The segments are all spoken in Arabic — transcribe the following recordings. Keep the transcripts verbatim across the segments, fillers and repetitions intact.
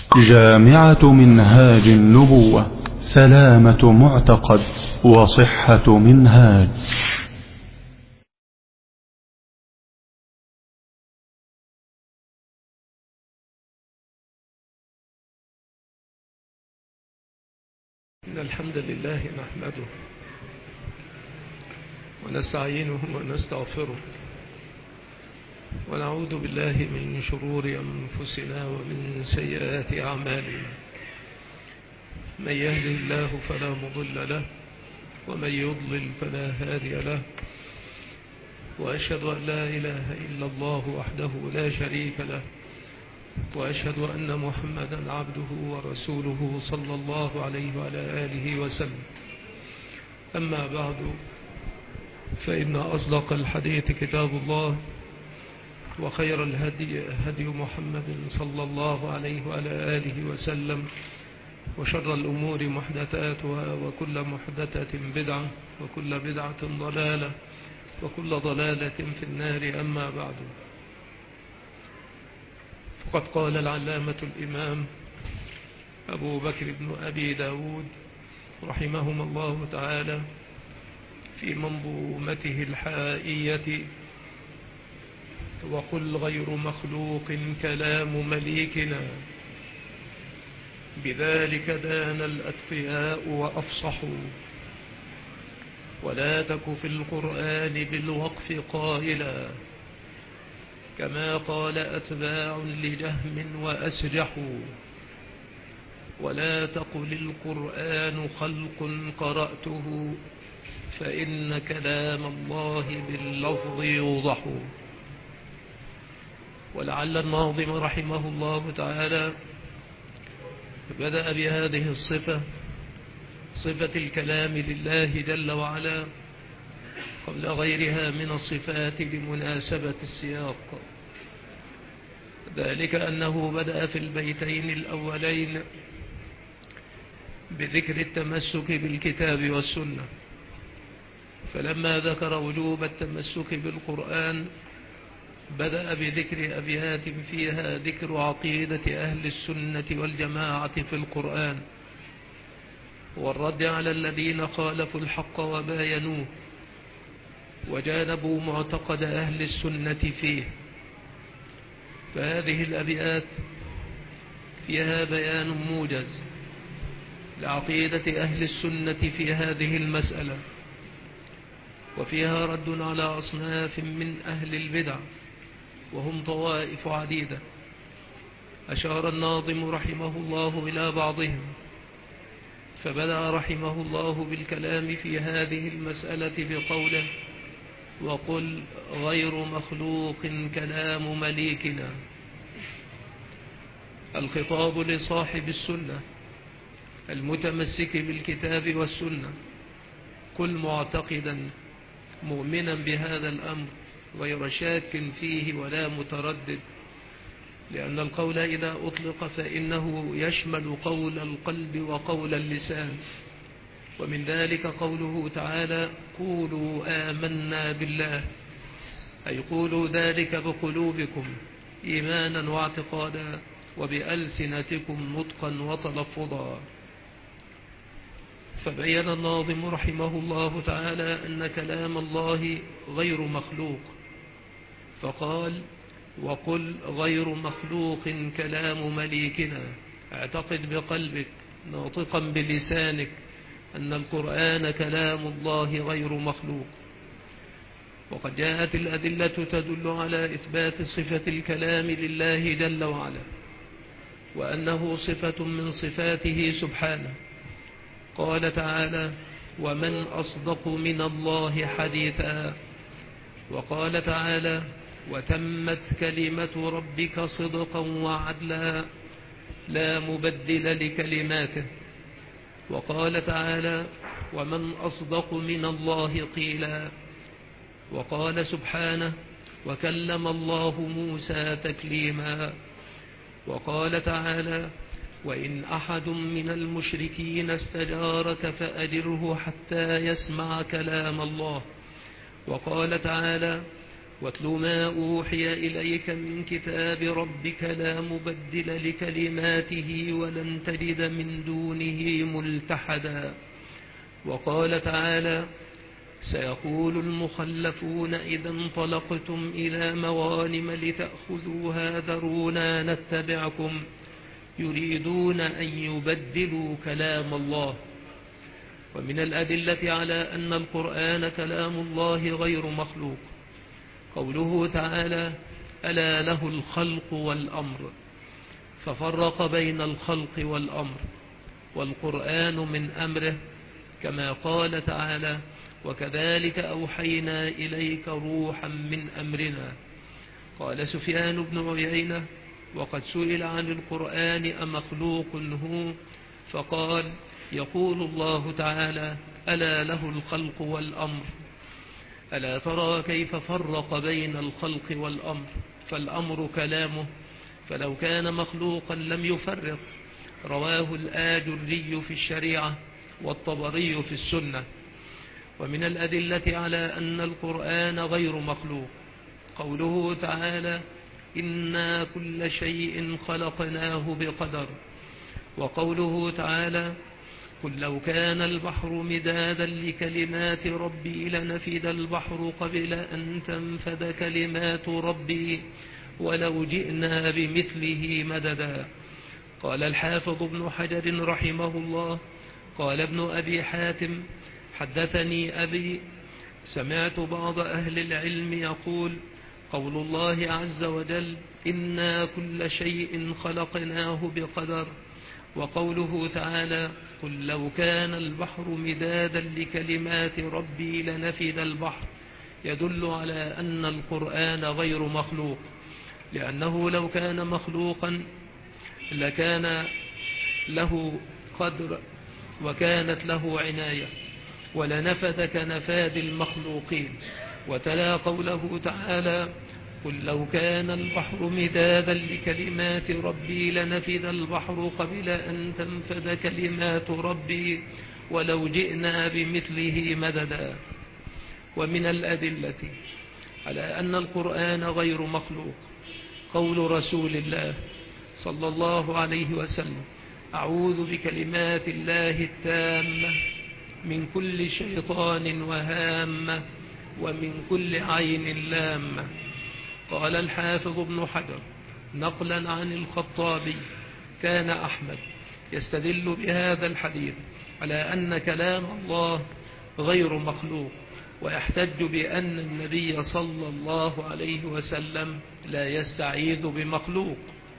جامعة منهاج النبوة، سلامة معتقد وصحة منهاج. إن الحمد لله نحمده ونستعينه ونستغفره ونعوذ بالله من شرور أنفسنا ومن سيئات أعمالنا. من يهده الله فلا مضل له ومن يضلل فلا هادي له، وأشهد أن لا إله إلا الله وحده لا شريك له، وأشهد أن محمدا عبده ورسوله صلى الله عليه وعلى آله وسلم. أما بعد، فإن أصدق الحديث كتاب الله، وخير الهدي هدي محمد صلى الله عليه وعلى آله وسلم، وشر الأمور محدثاتها، وكل محدثة بدعة، وكل بدعة ضلالة، وكل ضلالة في النار. أما بعد، فقد قال العلامة الإمام أبو بكر بن أبي داود رحمهما الله تعالى في منظومته الحائية: وقل غير مخلوق كلام مليكنا، بذلك دان الأتقياء وأفصحوا، ولا تك في القرآن بالوقف قائلا، كما قال أتباع لجهم وأسجحوا، ولا تقل القرآن خلق قرأته، فإن كلام الله باللفظ يوضح. ولعل الناظم رحمه الله تعالى بدأ بهذه الصفة، صفة الكلام لله جل وعلا، قبل غيرها من الصفات لمناسبة السياق، ذلك أنه بدأ في البيتين الأولين بذكر التمسك بالكتاب والسنة، فلما ذكر وجوب التمسك بالقرآن بدأ بذكر أبيات فيها ذكر عقيدة أهل السنة والجماعة في القرآن، والرد على الذين خالفوا الحق وباينوه وجانبوا معتقد أهل السنة فيه. فهذه الأبيات فيها بيان موجز لعقيدة أهل السنة في هذه المسألة، وفيها رد على أصناف من أهل البدع، وهم طوائف عديدة. أشار الناظم رحمه الله إلى بعضهم، فبدأ رحمه الله بالكلام في هذه المسألة بقوله: وقل غير مخلوق كلام مليكنا. الخطاب لصاحب السنة المتمسك بالكتاب والسنة، كل معتقدا مؤمنا بهذا الأمر غير شاك فيه ولا متردد، لأن القول إذا أطلق فإنه يشمل قول القلب وقول اللسان، ومن ذلك قوله تعالى: قولوا آمنا بالله، أي قولوا ذلك بقلوبكم إيمانا واعتقادا، وبألسنتكم نطقا وتلفظا. فبين الناظم رحمه الله تعالى أن كلام الله غير مخلوق، فقال: وقل غير مخلوق كلام مليكنا، اعتقد بقلبك ناطقا بلسانك أن القرآن كلام الله غير مخلوق. وقد جاءت الأدلة تدل على إثبات صفة الكلام لله جل وعلا، وأنه صفة من صفاته سبحانه. قال تعالى: ومن أصدق من الله حديثا. وقال تعالى: وتمت كلمة ربك صدقا وعدلا لا مبدل لكلماته. وقال تعالى: ومن أصدق من الله قيلا. وقال سبحانه: وكلم الله موسى تكليما. وقال تعالى: وإن أحد من المشركين استجارك فأجره حتى يسمع كلام الله. وقال تعالى: واتل ما أوحي إليك من كتاب ربك لا مبدل لكلماته ولن تجد من دونه ملتحدا. وقال تعالى: سيقول المخلفون إذا انطلقتم إلى مغانم لتأخذوها ذرونا نتبعكم يريدون أن يبدلوا كلام الله. ومن الأدلة على أن القرآن كلام الله غير مخلوق قوله تعالى: ألا له الخلق والأمر، ففرق بين الخلق والأمر، والقرآن من أمره، كما قال تعالى: وكذلك أوحينا إليك روحا من أمرنا. قال سفيان بن عيينة: وقد سئل عن القرآن أمخلوق هو؟ فقال: يقول الله تعالى: ألا له الخلق والأمر. ألا ترى كيف فرق بين الخلق والأمر؟ فالأمر كلامه، فلو كان مخلوقا لم يفرق. رواه الآجري في الشريعة والطبري في السنة. ومن الأدلة على أن القرآن غير مخلوق قوله تعالى: إنا كل شيء خلقناه بقدر. وقوله تعالى: قل لو كان البحر مدادا لكلمات ربي لنفد البحر قبل أن تنفد كلمات ربي ولو جئنا بمثله مددا. قال الحافظ ابن حجر رحمه الله: قال ابن أبي حاتم: حدثني أبي سمعت بعض أهل العلم يقول: قول الله عز وجل: إنا كل شيء خلقناه بقدر، وقوله تعالى: قل لو كان البحر مدادا لكلمات ربي لنفد البحر، يدل على أن القرآن غير مخلوق، لأنه لو كان مخلوقا لكان له قدر وكانت له عناية ولنفد كنفاد المخلوقين. وتلا قوله تعالى: قل لو كان البحر مدادا لكلمات ربي لنفد البحر قبل أن تنفد كلمات ربي ولو جئنا بمثله مددا. ومن الأدلة على أن القرآن غير مخلوق قول رسول الله صلى الله عليه وسلم: أعوذ بكلمات الله التامة من كل شيطان وهامة ومن كل عين لامة. قال الحافظ ابن حجر نقلا عن الخطابي: كان أحمد يستدل بهذا الحديث على أن كلام الله غير مخلوق، ويحتج بأن النبي صلى الله عليه وسلم لا يستعيذ بمخلوق.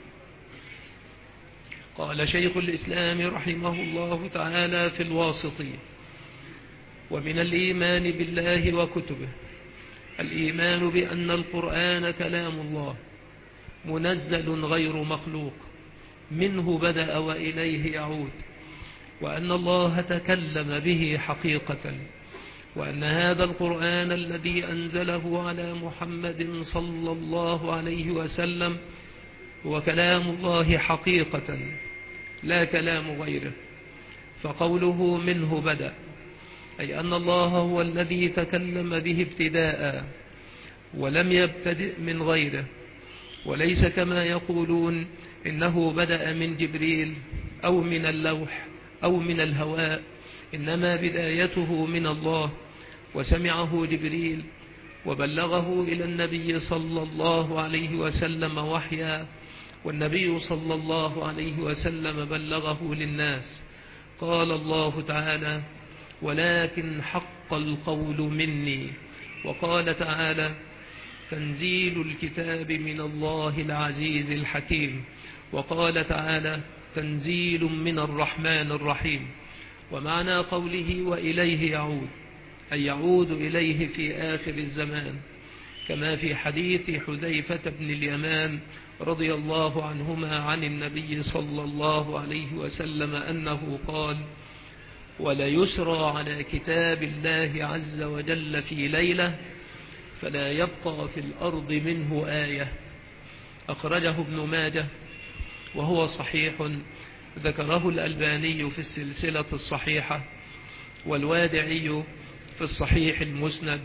قال شيخ الإسلام رحمه الله تعالى في الواسطية: ومن الإيمان بالله وكتبه الإيمان بأن القرآن كلام الله منزل غير مخلوق، منه بدأ وإليه يعود، وأن الله تكلم به حقيقة، وأن هذا القرآن الذي أنزله على محمد صلى الله عليه وسلم هو كلام الله حقيقة لا كلام غيره. فقوله منه بدأ أي أن الله هو الذي تكلم به ابتداء ولم يبتدئ من غيره، وليس كما يقولون إنه بدأ من جبريل أو من اللوح أو من الهواء، إنما بدايته من الله، وسمعه جبريل وبلغه إلى النبي صلى الله عليه وسلم وحيا، والنبي صلى الله عليه وسلم بلغه للناس. قال الله تعالى: ولكن حق القول مني. وقال تعالى: تنزيل الكتاب من الله العزيز الحكيم. وقال تعالى: تنزيل من الرحمن الرحيم. ومعنى قوله وإليه يعود أي يعود إليه في آخر الزمان، كما في حديث حذيفة بن اليمان رضي الله عنهما عن النبي صلى الله عليه وسلم أنه قال: وليسرى على كتاب الله عز وجل في ليلة فلا يبقى في الأرض منه آية. أخرجه ابن ماجه وهو صحيح، ذكره الألباني في السلسلة الصحيحة، والوادعي في الصحيح المسند،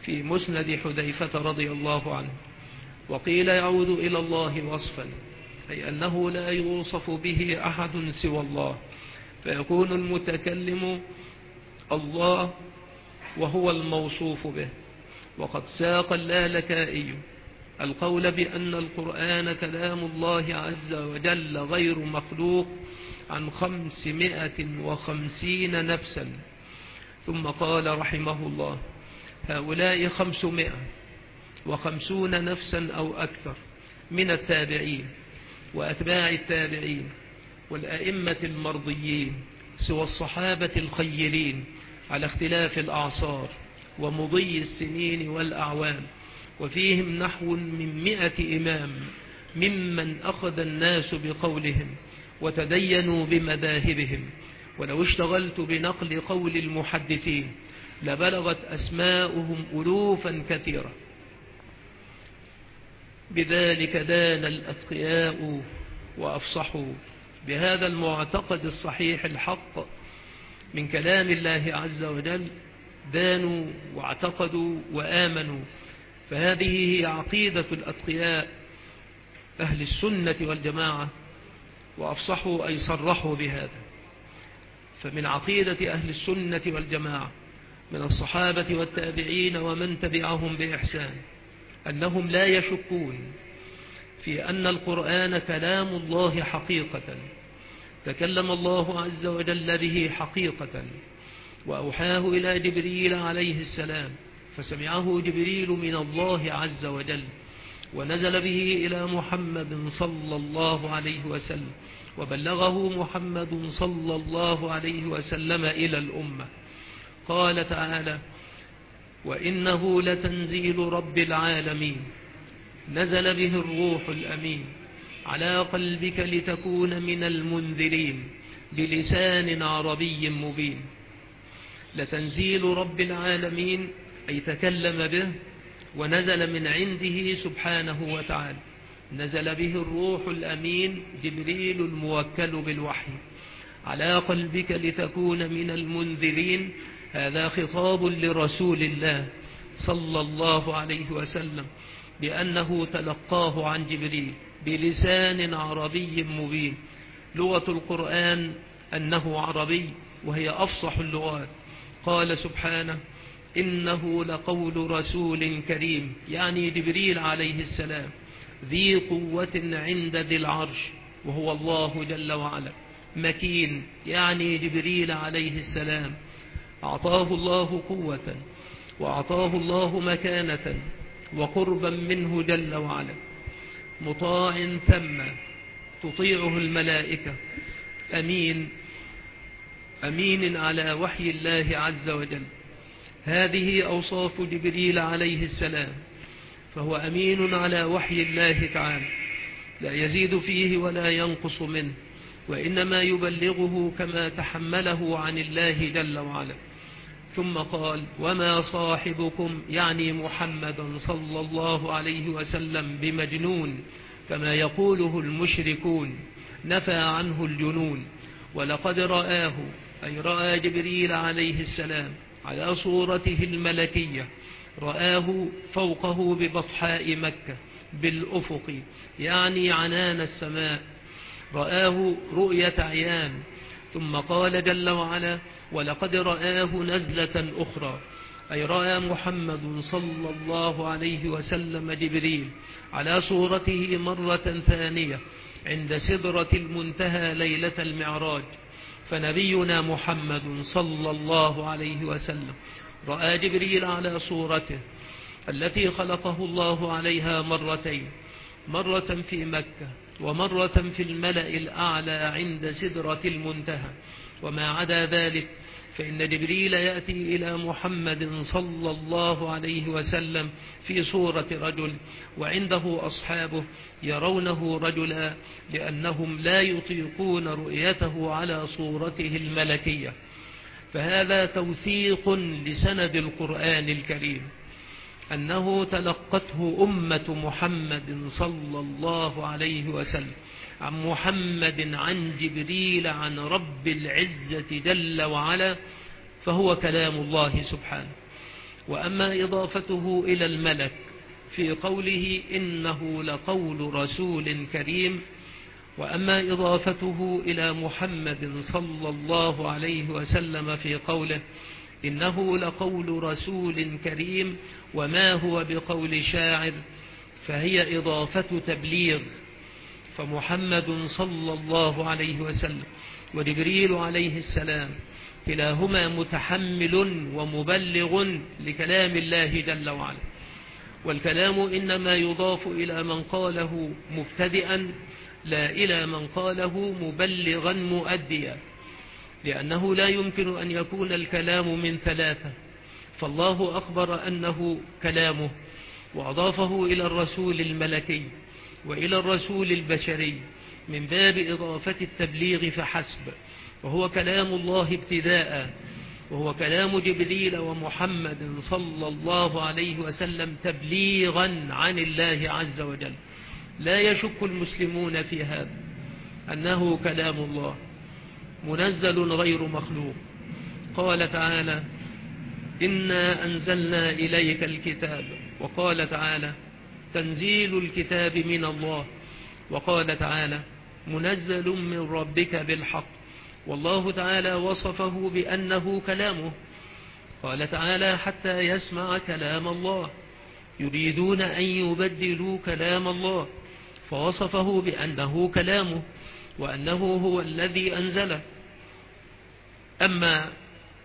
في مسند حذيفة رضي الله عنه. وقيل يعود إلى الله وصفا، أي أنه لا يوصف به أحد سوى الله، فيكون المتكلم الله وهو الموصوف به. وقد ساق اللالكائي القول بأن القرآن كلام الله عز وجل غير مخلوق عن خمسمائة وخمسين نفسا، ثم قال رحمه الله: هؤلاء خمسمائة وخمسون نفسا أو أكثر من التابعين وأتباع التابعين والأئمة المرضيين سوى الصحابة الخيرين على اختلاف الأعصار ومضي السنين والأعوام، وفيهم نحو من مئة إمام ممن أخذ الناس بقولهم وتدينوا بمذاهبهم. ولو اشتغلت بنقل قول المحدثين لبلغت أسماؤهم ألوفا كثيرة. بذلك دان الأتقياء وأفصحوا بهذا المعتقد الصحيح الحق من كلام الله عز وجل، دانوا واعتقدوا وآمنوا. فهذه هي عقيدة الأتقياء أهل السنة والجماعة، وأفصحوا أي صرحوا بهذا. فمن عقيدة أهل السنة والجماعة من الصحابة والتابعين ومن تبعهم بإحسان أنهم لا يشكون في أن القرآن كلام الله حقيقة، تكلم الله عز وجل به حقيقة، وأوحاه إلى جبريل عليه السلام فسمعه جبريل من الله عز وجل، ونزل به إلى محمد صلى الله عليه وسلم، وبلغه محمد صلى الله عليه وسلم إلى الأمة. قال تعالى: وإنه لتنزيل رب العالمين نزل به الروح الأمين على قلبك لتكون من المنذرين بلسان عربي مبين. لتنزيل رب العالمين أي تكلم به ونزل من عنده سبحانه وتعالى، نزل به الروح الأمين جبريل الموكل بالوحي على قلبك لتكون من المنذرين. هذا خطاب لرسول الله صلى الله عليه وسلم بأنه تلقاه عن جبريل بلسان عربي مبين. لغة القرآن أنه عربي وهي أفصح اللغات. قال سبحانه: إنه لقول رسول كريم، يعني جبريل عليه السلام، ذي قوة عند ذي العرش وهو الله جل وعلا، مكين، يعني جبريل عليه السلام أعطاه الله قوة وأعطاه الله مكانة وقربا منه جل وعلا، مطاع ثم تطيعه الملائكة، أمين أمين على وحي الله عز وجل. هذه أوصاف جبريل عليه السلام، فهو أمين على وحي الله تعالى، لا يزيد فيه ولا ينقص منه، وإنما يبلغه كما تحمله عن الله جل وعلا. ثم قال: وما صاحبكم، يعني محمدا صلى الله عليه وسلم، بمجنون كما يقوله المشركون، نفى عنه الجنون. ولقد رآه، أي رأى جبريل عليه السلام على صورته الملكية، رآه فوقه ببطحاء مكة بالأفق، يعني عنان السماء، رآه رؤية عيان. ثم قال جل وعلا: ولقد رآه نزلة أخرى، أي رأى محمد صلى الله عليه وسلم جبريل على صورته مرة ثانية عند سدرة المنتهى ليلة المعراج. فنبينا محمد صلى الله عليه وسلم رأى جبريل على صورته التي خلقه الله عليها مرتين، مرة في مكة ومرة في الملأ الأعلى عند سدرة المنتهى. وما عدا ذلك فإن جبريل يأتي إلى محمد صلى الله عليه وسلم في صورة رجل، وعنده أصحابه يرونه رجلا لأنهم لا يطيقون رؤيته على صورته الملكية. فهذا توثيق لسند القرآن الكريم أنه تلقته أمة محمد صلى الله عليه وسلم عن محمد عن جبريل عن رب العزة جل وعلا، فهو كلام الله سبحانه. وأما إضافته إلى الملك في قوله إنه لقول رسول كريم، وأما إضافته إلى محمد صلى الله عليه وسلم في قوله إنه لقول رسول كريم وما هو بقول شاعر، فهي إضافة تبليغ، فمحمد صلى الله عليه وسلم وجبريل عليه السلام كلاهما متحمل ومبلغ لكلام الله جل وعلا، والكلام إنما يضاف إلى من قاله مبتدئا لا إلى من قاله مبلغا مؤديا، لأنه لا يمكن أن يكون الكلام من ثلاثة، فالله أخبر أنه كلامه وأضافه إلى الرسول الملكي وإلى الرسول البشري من باب إضافة التبليغ فحسب، وهو كلام الله ابتداء، وهو كلام جبريل ومحمد صلى الله عليه وسلم تبليغا عن الله عز وجل. لا يشك المسلمون في هذا أنه كلام الله منزل غير مخلوق. قال تعالى إنا أنزلنا إليك الكتاب، وقال تعالى تنزيل الكتاب من الله، وقال تعالى منزل من ربك بالحق، والله تعالى وصفه بأنه كلامه. قال تعالى حتى يسمع كلام الله، يريدون أن يبدلوا كلام الله، فوصفه بأنه كلامه وأنه هو الذي أنزله. أما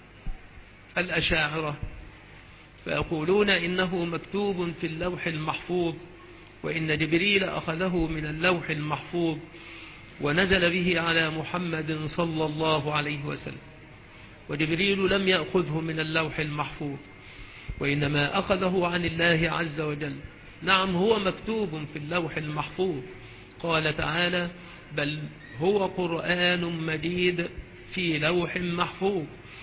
الأشاعرة فيقولون إنه مكتوب في اللوح المحفوظ، وإن جبريل أخذه من اللوح المحفوظ ونزل به على محمد صلى الله عليه وسلم، وجبريل لم يأخذه من اللوح المحفوظ وإنما أخذه عن الله عز وجل. نعم هو مكتوب في اللوح المحفوظ، قال تعالى بل هو قرآن مجيد في لوح محفوظ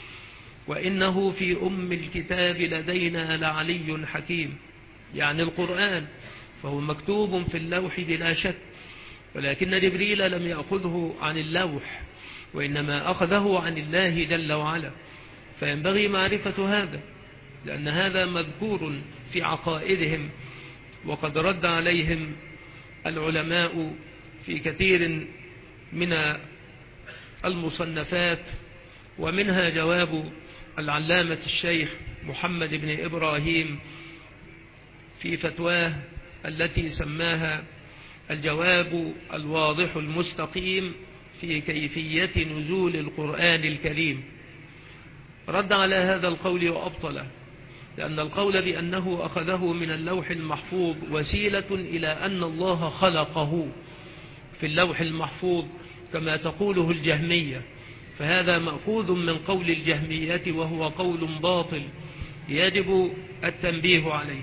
وإنه في أم الكتاب لدينا لعلي حكيم، يعني القرآن فهو مكتوب في اللوح بلا شك، ولكن جبريل لم يأخذه عن اللوح وإنما أخذه عن الله جل وعلا، فينبغي معرفة هذا لأن هذا مذكور في عقائدهم، وقد رد عليهم العلماء في كثير من المصنفات، ومنها جواب العلامة الشيخ محمد بن إبراهيم في فتواه التي سماها الجواب الواضح المستقيم في كيفية نزول القرآن الكريم. رد على هذا القول وأبطله، لأن القول بأنه أخذه من اللوح المحفوظ وسيلة إلى أن الله خلقه في اللوح المحفوظ كما تقوله الجهمية، فهذا مأخوذ من قول الجهمية وهو قول باطل يجب التنبيه عليه.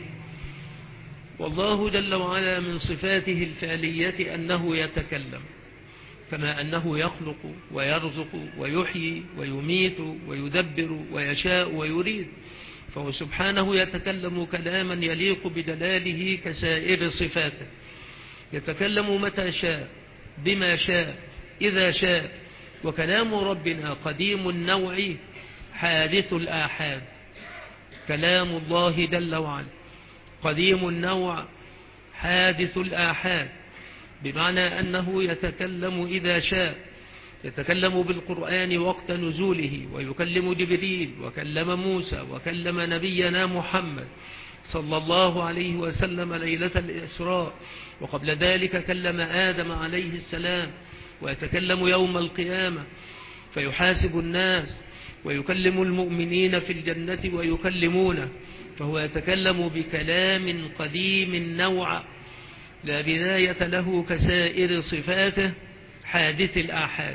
والله جل وعلا من صفاته الفعلية أنه يتكلم، كما أنه يخلق ويرزق ويحيي ويميت ويدبر ويشاء ويريد، فهو سبحانه يتكلم كلاما يليق بدلاله كسائر صفاته، يتكلم متى شاء بما شاء إذا شاء. وكلام ربنا قديم النوع حادث الآحاد، كلام الله جل وعلا قديم النوع حادث الآحاد، بمعنى أنه يتكلم إذا شاء، يتكلم بالقرآن وقت نزوله، ويكلم جبريل وكلم موسى وكلم نبينا محمد صلى الله عليه وسلم ليلة الإسراء، وقبل ذلك كلم آدم عليه السلام، ويتكلم يوم القيامة فيحاسب الناس، ويكلم المؤمنين في الجنة ويكلمونه، فهو يتكلم بكلام قديم النوع لا بداية له كسائر صفاته حادث الآحاد.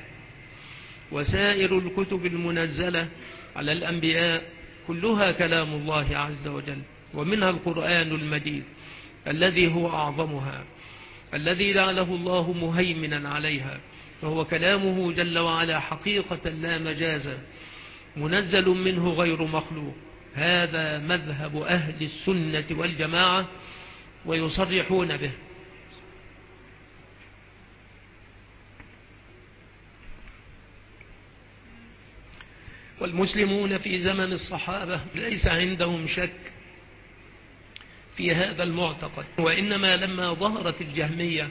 وسائر الكتب المنزلة على الأنبياء كلها كلام الله عز وجل، ومنها القرآن المجيد الذي هو أعظمها، الذي جعله الله مهيمنا عليها، فهو كلامه جل وعلا حقيقة لا مجازا، منزل منه غير مخلوق. هذا مذهب أهل السنة والجماعة ويصرحون به. والمسلمون في زمن الصحابة ليس عندهم شك في هذا المعتقد، وإنما لما ظهرت الجهمية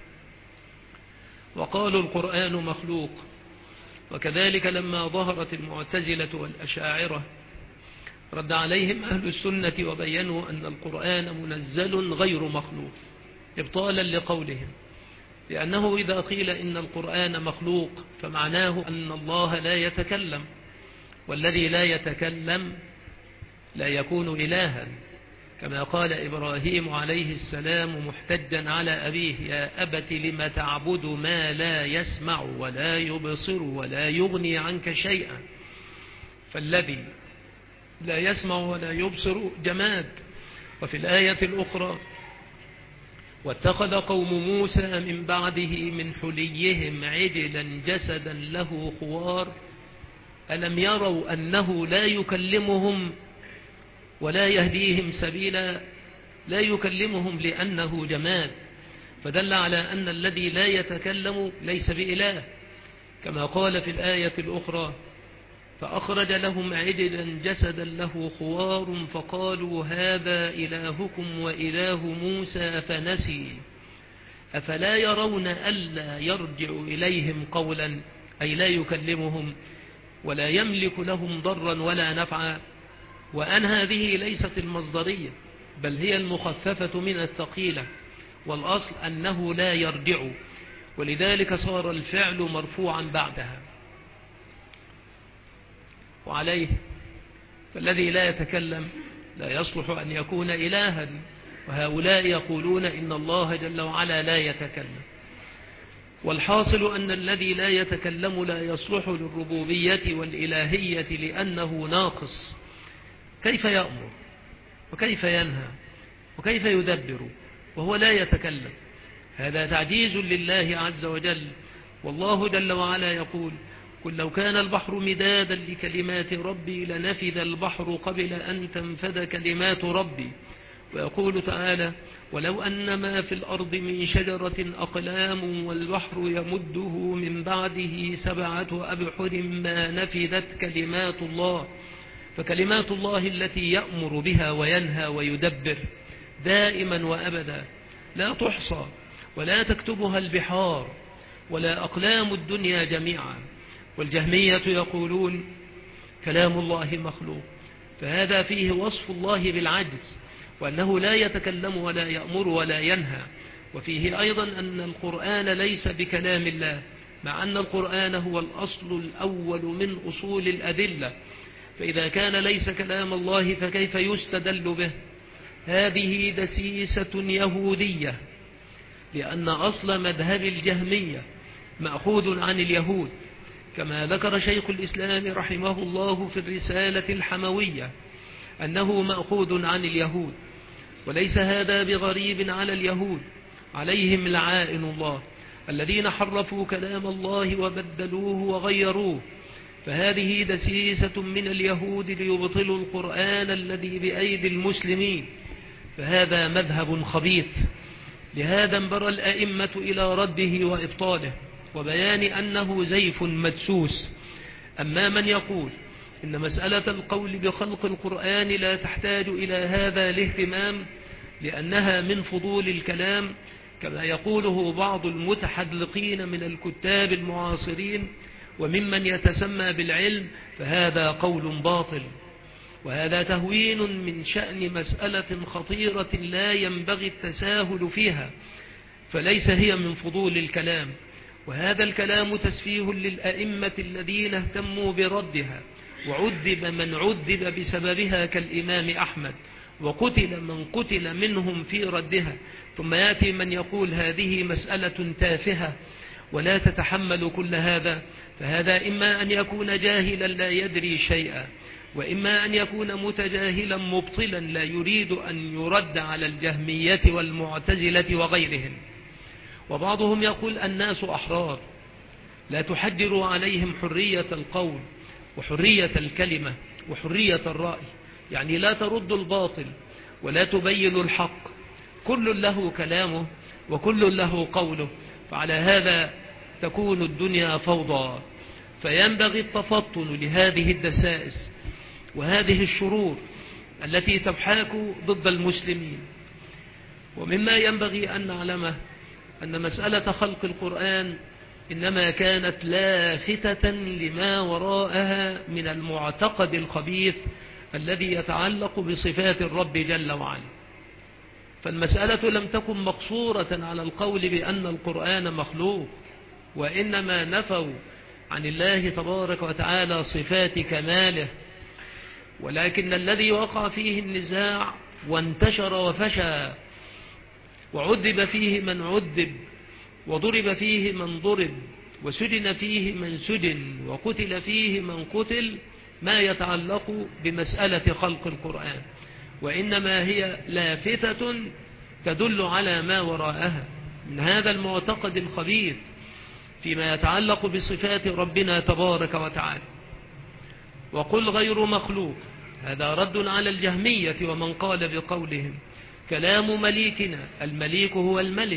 وقالوا القرآن مخلوق، وكذلك لما ظهرت المعتزلة والأشاعرة رد عليهم أهل السنة وبينوا أن القرآن منزل غير مخلوق إبطالا لقولهم، لأنه إذا قيل إن القرآن مخلوق فمعناه أن الله لا يتكلم، والذي لا يتكلم لا يكون إلها، كما قال إبراهيم عليه السلام محتجا على أبيه: يا أبت لم تعبد ما لا يسمع ولا يبصر ولا يغني عنك شيئا. فالذي لا يسمع ولا يبصر جماد. وفي الآية الأخرى: واتخذ قوم موسى من بعده من حليهم عجلا جسدا له خوار ألم يروا أنه لا يكلمهم ولا يهديهم سبيلا. لا يكلمهم لأنه جماد، فدل على أن الذي لا يتكلم ليس بإله، كما قال في الآية الأخرى: فأخرج لهم عجلا جسدا له خوار فقالوا هذا إلهكم وإله موسى فنسي أفلا يرون ألا يرجع إليهم قولا، أي لا يكلمهم ولا يملك لهم ضرا ولا نفعا. وأن هذه ليست المصدرية بل هي المخففة من الثقيلة، والأصل أنه لا يرجع، ولذلك صار الفعل مرفوعا بعدها. وعليه فالذي لا يتكلم لا يصلح أن يكون إلها، وهؤلاء يقولون إن الله جل وعلا لا يتكلم. والحاصل أن الذي لا يتكلم لا يصلح للربوبية والإلهية لأنه ناقص. كيف يأمر وكيف ينهى وكيف يدبر وهو لا يتكلم؟ هذا تعجيز لله عز وجل. والله جل وعلا يقول: قل لو كان البحر مدادا لكلمات ربي لنفذ البحر قبل أن تنفذ كلمات ربي. ويقول تعالى: ولو أن ما في الأرض من شجرة أقلام والبحر يمده من بعده سبعة أبحر ما نفذت كلمات الله. فكلمات الله التي يأمر بها وينهى ويدبر دائما وأبدا لا تحصى ولا تكتبها البحار ولا أقلام الدنيا جميعا. والجهمية يقولون كلام الله مخلوق، فهذا فيه وصف الله بالعجز، وأنه لا يتكلم ولا يأمر ولا ينهى. وفيه أيضا أن القرآن ليس بكلام الله، مع أن القرآن هو الأصل الأول من أصول الأدلة، فإذا كان ليس كلام الله فكيف يستدل به؟ هذه دسيسة يهودية، لأن أصل مذهب الجهمية مأخوذ عن اليهود، كما ذكر شيخ الإسلام رحمه الله في الرسالة الحموية أنه مأخوذ عن اليهود. وليس هذا بغريب على اليهود، عليهم لعائن الله، الذين حرفوا كلام الله وبدلوه وغيروه. فهذه دسيسة من اليهود ليبطلوا القرآن الذي بأيدي المسلمين، فهذا مذهب خبيث. لهذا انبر الأئمة إلى رده وإبطاله وبيان أنه زيف مدسوس. أما من يقول إن مسألة القول بخلق القرآن لا تحتاج إلى هذا الاهتمام لأنها من فضول الكلام، كما يقوله بعض المتحذلقين من الكتاب المعاصرين وممن يتسمى بالعلم، فهذا قول باطل، وهذا تهوين من شأن مسألة خطيرة لا ينبغي التساهل فيها، فليس هي من فضول الكلام. وهذا الكلام تسفيه للأئمة الذين اهتموا بردها، وعذب من عذب بسببها كالإمام أحمد، وقتل من قتل منهم في ردها. ثم يأتي من يقول هذه مسألة تافهة ولا تتحمل كل هذا، فهذا إما أن يكون جاهلا لا يدري شيئا، وإما أن يكون متجاهلا مبطلا لا يريد أن يرد على الجهمية والمعتزلة وغيرهم. وبعضهم يقول الناس أحرار، لا تحجروا عليهم حرية القول وحرية الكلمة وحرية الرأي، يعني لا ترد الباطل ولا تبين الحق، كل له كلامه وكل له قوله، فعلى هذا تكون الدنيا فوضى. فينبغي التفطن لهذه الدسائس وهذه الشرور التي تبحاك ضد المسلمين. ومما ينبغي أن نعلمه أن مسألة خلق القرآن إنما كانت لافتة لما وراءها من المعتقد الخبيث الذي يتعلق بصفات الرب جل وعلا. فالمسألة لم تكن مقصورة على القول بأن القرآن مخلوق، وإنما نفوا عن الله تبارك وتعالى صفات كماله، ولكن الذي وقع فيه النزاع وانتشر وفشى وعذب فيه من عذب وضرب فيه من ضرب وسجن فيه من سجن وقتل فيه من قتل ما يتعلق بمسألة خلق القرآن، وإنما هي لافتة تدل على ما وراءها من هذا المعتقد الخبيث فيما يتعلق بصفات ربنا تبارك وتعالى. وقل غير مخلوق، هذا رد على الجهمية ومن قال بقولهم كلام مليكنا، المليك هو الملك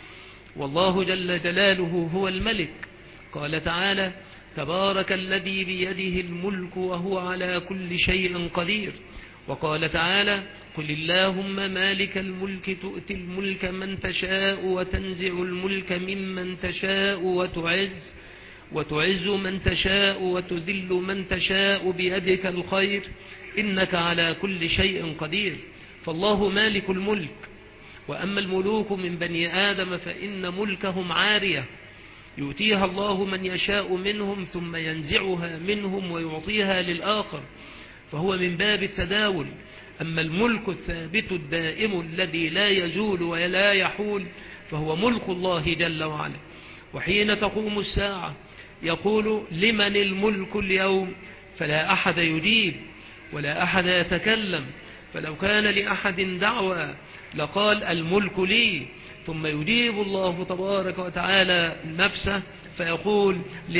والله جل جلاله هو الملك. قال تعالى تبارك الذي بيده الملك وهو على كل شيء قدير. وقال تعالى قل اللهم مالك الملك تؤتي الملك من تشاء وتنزع الملك ممن تشاء وتعز وتعز من تشاء وتذل من تشاء بيدك الخير إنك على كل شيء قدير. فالله مالك الملك، وأما الملوك من بني آدم فإن ملكهم عارية يؤتيها الله من يشاء منهم ثم ينزعها منهم ويعطيها للآخر، فهو من باب التداول. أما الملك الثابت الدائم الذي لا يزول ولا يحول فهو ملك الله جل وعلا. وحين تقوم الساعة يقول لمن الملك اليوم، فلا أحد يجيب ولا أحد يتكلم، فلو كان لأحد دعوى لقال الملك لي، ثم يجيب الله تبارك وتعالى نفسه فيقول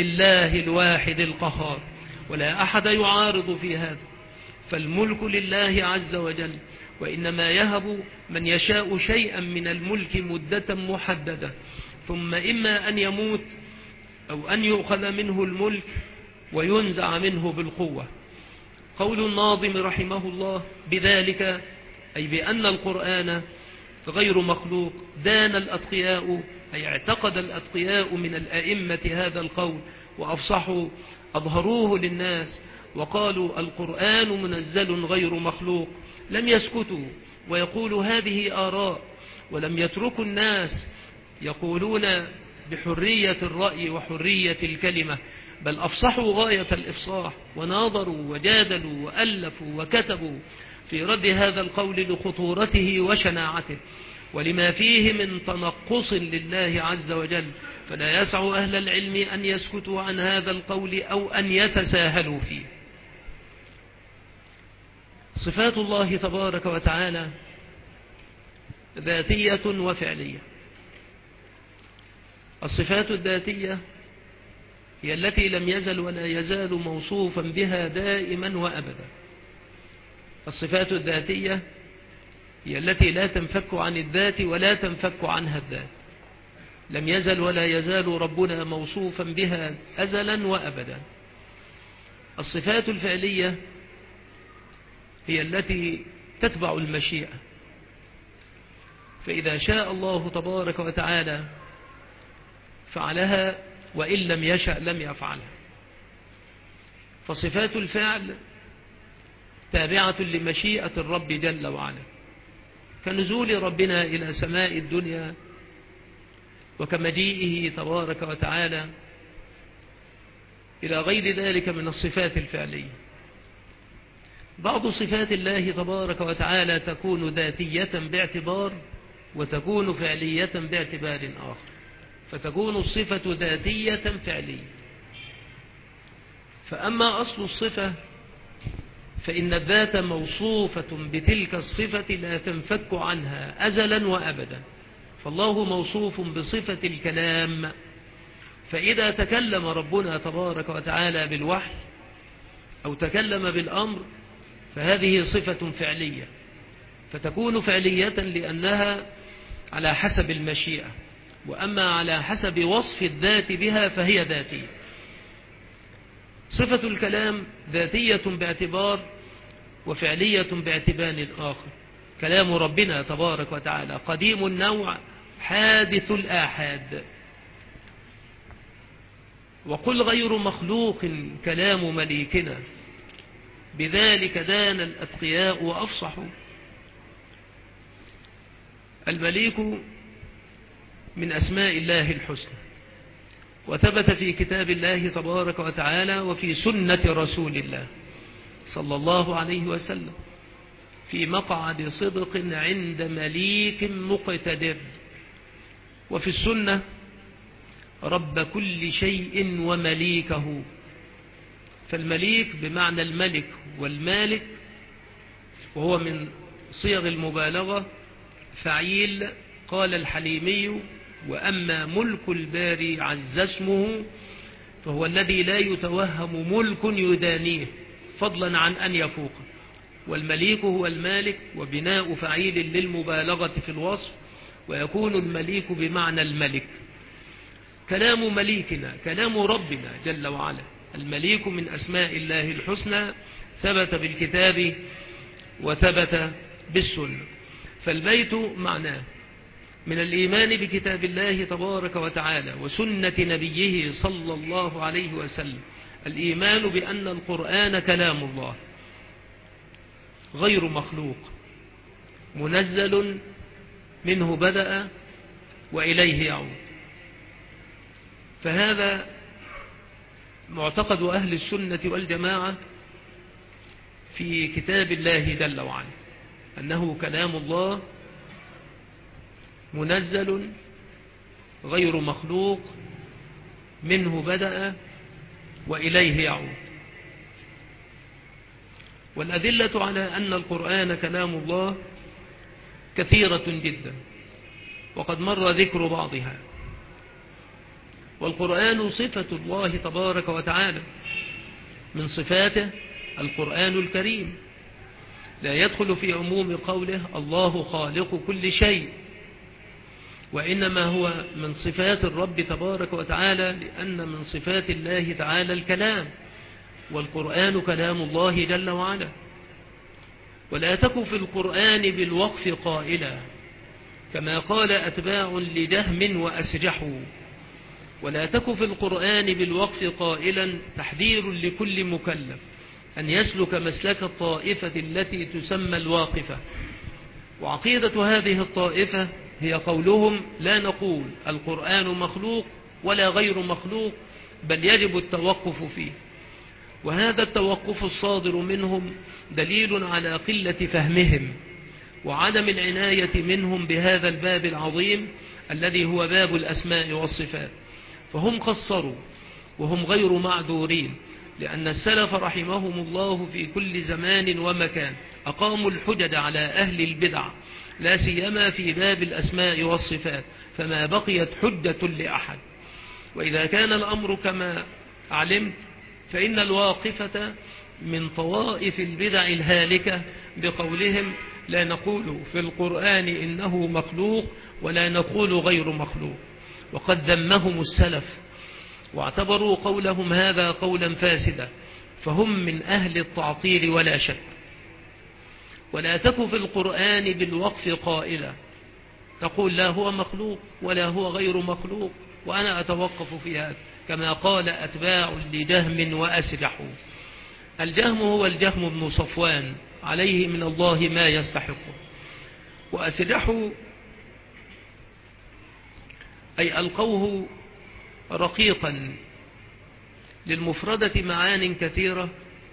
لله الواحد القهار، ولا أحد يعارض في هذا. فالملك لله عز وجل، وإنما يهب من يشاء شيئا من الملك مدة محددة، ثم إما أن يموت أو أن يؤخذ منه الملك وينزع منه بالقوة. قول الناظم رحمه الله بذلك أي بأن القرآن غير مخلوق دان الأتقياء، أي اعتقد الأتقياء من الأئمة هذا القول وأفصحوا أظهروه للناس وقالوا القرآن منزل غير مخلوق. لم يسكتوا ويقولوا هذه آراء، ولم يتركوا الناس يقولون بحرية الرأي وحرية الكلمة، بل أفصحوا غاية الإفصاح وناظروا وجادلوا وألفوا وكتبوا في رد هذا القول لخطورته وشناعته ولما فيه من تنقص لله عز وجل. فلا يسع أهل العلم أن يسكتوا عن هذا القول أو أن يتساهلوا فيه. صفات الله تبارك وتعالى ذاتية وفعلية. الصفات الذاتية هي التي لم يزل ولا يزال موصوفا بها دائما وأبدا. الصفات الذاتية هي التي لا تنفك عن الذات ولا تنفك عنها الذات، لم يزل ولا يزال ربنا موصوفا بها أزلا وأبدا. الصفات الفعلية هي التي تتبع المشيئة، فإذا شاء الله تبارك وتعالى فعلها، وإن لم يشأ لم يفعلها. فصفات الفعل تابعة لمشيئة الرب جل وعلا، كنزول ربنا إلى سماء الدنيا وكمجيئه تبارك وتعالى إلى غير ذلك من الصفات الفعلية. بعض صفات الله تبارك وتعالى تكون ذاتية باعتبار وتكون فعلية باعتبار آخر، فتكون الصفة ذاتية فعلية. فأما أصل الصفة فإن الذات موصوفة بتلك الصفة لا تنفك عنها أزلا وأبدا. فالله موصوف بصفة الكلام، فإذا تكلم ربنا تبارك وتعالى بالوحي أو تكلم بالأمر فهذه صفة فعلية، فتكون فعلية لأنها على حسب المشيئة. وأما على حسب وصف الذات بها فهي ذاتية. صفة الكلام ذاتية باعتبار وفعلية باعتبار آخر. كلام ربنا تبارك وتعالى قديم النوع حادث الآحاد. وقل غير مخلوق كلام مليكنا، بذلك دان الأتقياء وأفصحوا. المليك من أسماء الله الحسنى، وثبت في كتاب الله تبارك وتعالى وفي سنة رسول الله صلى الله عليه وسلم في مقعد صدق عند مليك مقتدر. وفي السنة رب كل شيء ومليكه، فالمليك بمعنى الملك والمالك، وهو من صيغ المبالغة فعيل. قال الحليمي: وأما ملك الباري عز اسمه فهو الذي لا يتوهم ملك يدانيه فضلا عن أن يفوق. والمليك هو المالك، وبناء فعيل للمبالغة في الوصف، ويكون المليك بمعنى الملك. كلام مليكنا كلام ربنا جل وعلا. المليك من أسماء الله الحسنى، ثبت بالكتاب وثبت بالسنة. فالبيت معناه من الإيمان بكتاب الله تبارك وتعالى وسنة نبيه صلى الله عليه وسلم الإيمان بأن القرآن كلام الله غير مخلوق، منزل منه بدأ وإليه يعود. فهذا معتقد أهل السنة والجماعة في كتاب الله جل وعلا، أنه كلام الله منزل غير مخلوق، منه بدأ وإليه يعود. والأدلة على أن القرآن كلام الله كثيرة جدا، وقد مر ذكر بعضها. والقرآن صفة الله تبارك وتعالى، من صفاته القرآن الكريم، لا يدخل في عموم قوله الله خالق كل شيء، وإنما هو من صفات الرب تبارك وتعالى، لأن من صفات الله تعالى الكلام، والقرآن كلام الله جل وعلا. ولا تك في القرآن بالوقف قائلا، كما قال أتباع لجهم وأسجحوا. ولا تك في القرآن بالوقف قائلا تحذير لكل مكلف أن يسلك مسلك الطائفة التي تسمى الواقفة. وعقيدة هذه الطائفة هي قولهم: لا نقول القرآن مخلوق ولا غير مخلوق، بل يجب التوقف فيه. وهذا التوقف الصادر منهم دليل على قلة فهمهم وعدم العناية منهم بهذا الباب العظيم الذي هو باب الأسماء والصفات. فهم قصروا وهم غير معذورين، لأن السلف رحمهم الله في كل زمان ومكان أقاموا الحجج على أهل البدع، لا سيما في باب الأسماء والصفات، فما بقيت حجة لأحد. وإذا كان الأمر كما علمت فإن الواقفة من طوائف البدع الهالكة بقولهم: لا نقول في القرآن إنه مخلوق ولا نقول غير مخلوق. وقد ذمهم السلف واعتبروا قولهم هذا قولا فاسدا، فهم من أهل التعطيل ولا شك. ولا تك في القرآن بالوقف قائلا تقول لا هو مخلوق ولا هو غير مخلوق وأنا أتوقف في هذا، كما قال أتباع لجهم وأسجحوا. الجهم هو الجهم بن صفوان عليه من الله ما يستحقه. وأسجحوا أي ألقوه رقيقا للمفردة معان كثيرة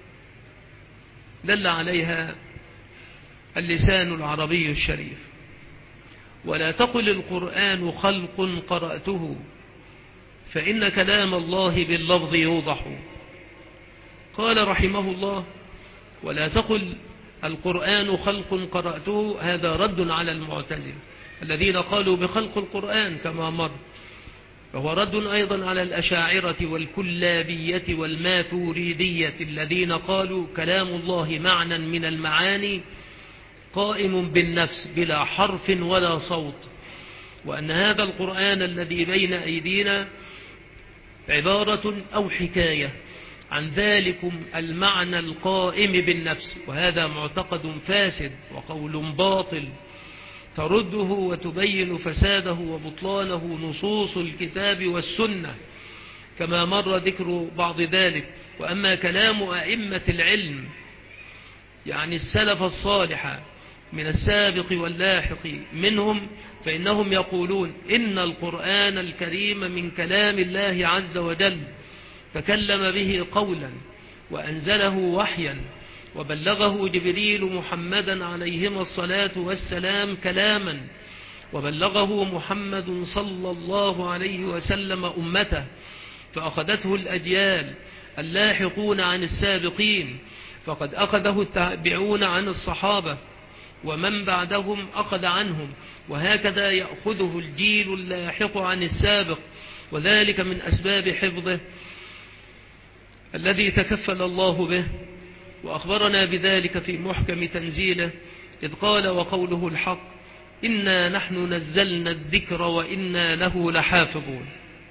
دل عليها اللسان العربي الشريف. ولا تقل القرآن خلق قرأته فإن كلام الله باللفظ يوضح. قال رحمه الله: ولا تقل القرآن خلق قرأته، هذا رد على المعتزلة الذين قالوا بخلق القرآن كما مر، وهو رد أيضا على الأشاعرة والكلابية والماتوريدية الذين قالوا كلام الله معنى من المعاني قائم بالنفس بلا حرف ولا صوت، وأن هذا القرآن الذي بين أيدينا عبارة أو حكاية عن ذلكم المعنى القائم بالنفس، وهذا معتقد فاسد وقول باطل ترده وتبين فساده وبطلانه نصوص الكتاب والسنة كما مر ذكر بعض ذلك. وأما كلام أئمة العلم يعني السلف الصالح من السابق واللاحق منهم، فإنهم يقولون إن القرآن الكريم من كلام الله عز وجل، تكلم به قولا وأنزله وحيا وبلغه جبريل محمدا عليهما الصلاة والسلام كلاما، وبلغه محمد صلى الله عليه وسلم أمته، فأخذته الأجيال اللاحقون عن السابقين، فقد أخذه التابعون عن الصحابة ومن بعدهم أخذ عنهم، وهكذا يأخذه الجيل اللاحق عن السابق، وذلك من أسباب حفظه الذي تكفل الله به، وأخبرنا بذلك في محكم تنزيله إذ قال وقوله الحق إنا نحن نزلنا الذكر وإنا له لحافظون.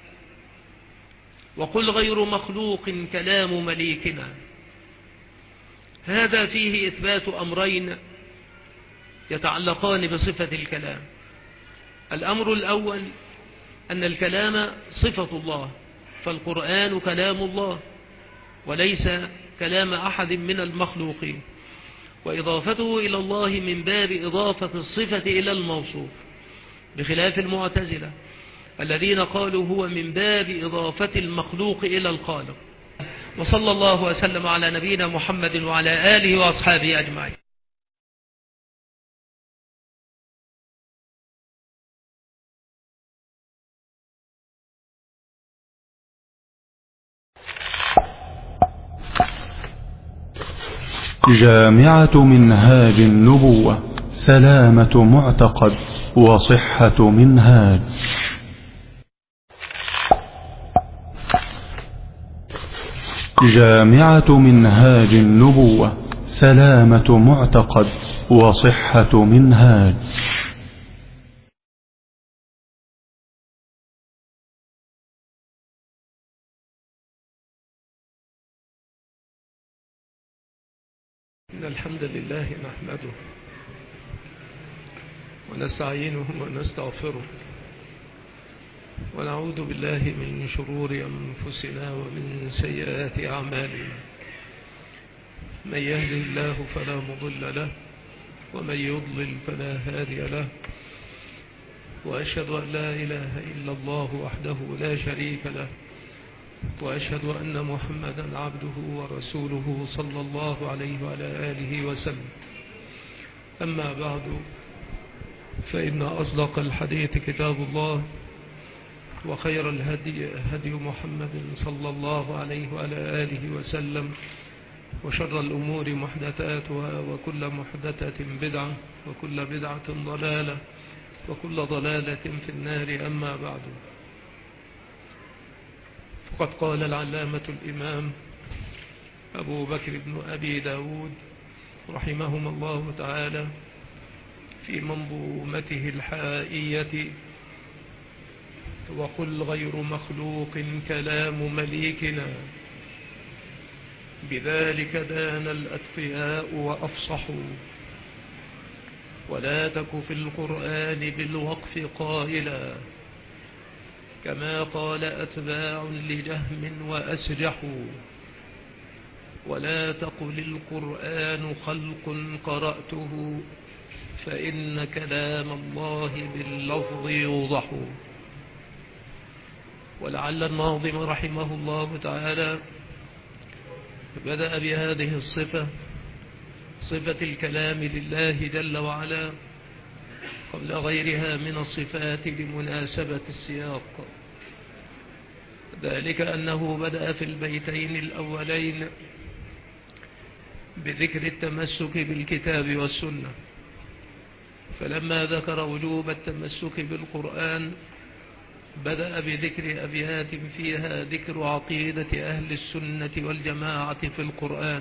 وقل غير مخلوق كلام مليكنا، هذا فيه إثبات أمرين يتعلقان بصفة الكلام. الأمر الأول أن الكلام صفة الله، فالقرآن كلام الله وليس كلام أحد من المخلوقين، وإضافته إلى الله من باب إضافة الصفة إلى الموصوف، بخلاف المعتزلة الذين قالوا هو من باب إضافة المخلوق إلى الخالق. وصلى الله وسلم على نبينا محمد وعلى آله وأصحابه أجمعين. جامعة منهاج النبوة، سلامة معتقد وصحة منهاج. جامعة منهاج النبوة، سلامة معتقد وصحة منهاج. إن الحمد لله نحمده ونستعينه ونستغفره ونعوذ بالله من شرور أنفسنا ومن سيئات أعمالنا، من يهده الله فلا مضل له ومن يضلل فلا هادي له، وأشهد أن لا إله إلا الله وحده لا شريك له، وأشهد أن محمدا عبده ورسوله صلى الله عليه وعلى آله وسلم. أما بعد، فإن أصدق الحديث كتاب الله، وخير الهدي هدي محمد صلى الله عليه وعلى آله وسلم، وشر الأمور محدثاتها، وكل محدثة بدعة، وكل بدعة ضلالة، وكل ضلالة في النار. أما بعد، فقد قال العلامة الإمام أبو بكر بن أبي داود رحمهما الله تعالى في منظومته الحائية: وقل غير مخلوق كلام مليكنا، بذلك دان الأتقياء وأفصحوا، ولا تك في القرآن بالوقف قائلا، كما قال أتباع لجهم وأسجحوا، ولا تقل القرآن خلق قرأته، فإن كلام الله باللفظ يوضح. ولعل الناظم رحمه الله تعالى بدأ بهذه الصفة، صفة الكلام لله جل وعلا، قبل غيرها من الصفات لمناسبة السياق، ذلك أنه بدأ في البيتين الأولين بذكر التمسك بالكتاب والسنة، فلما ذكر وجوب التمسك بالقرآن بدأ بذكر أبيات فيها ذكر عقيدة أهل السنة والجماعة في القرآن،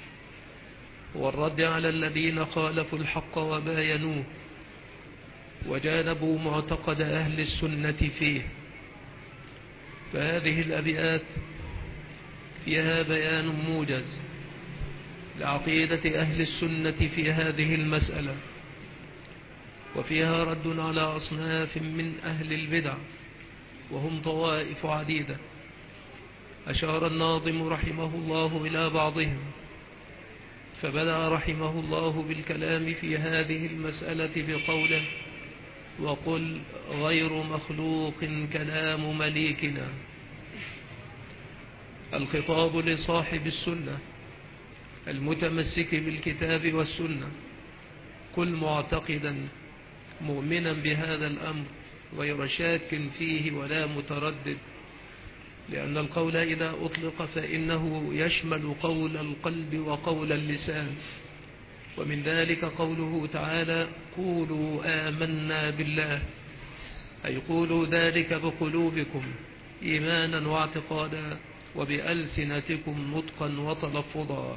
والرد على الذين خالفوا الحق وباينوه وجانبوا معتقد أهل السنة فيه. فهذه الأبيات فيها بيان موجز لعقيدة أهل السنة في هذه المسألة، وفيها رد على أصناف من أهل البدع وهم طوائف عديدة. أشار الناظم رحمه الله إلى بعضهم، فبدأ رحمه الله بالكلام في هذه المسألة بقوله: وقل غير مخلوق كلام مليكنا. الخطاب لصاحب السنة المتمسك بالكتاب والسنة، قل معتقدا مؤمنا بهذا الأمر غير شاك فيه ولا متردد، لأن القول إذا أطلق فإنه يشمل قول القلب وقول اللسان، ومن ذلك قوله تعالى: قولوا آمنا بالله، أي قولوا ذلك بقلوبكم إيمانا واعتقادا، وبألسنتكم نطقا وتلفظا.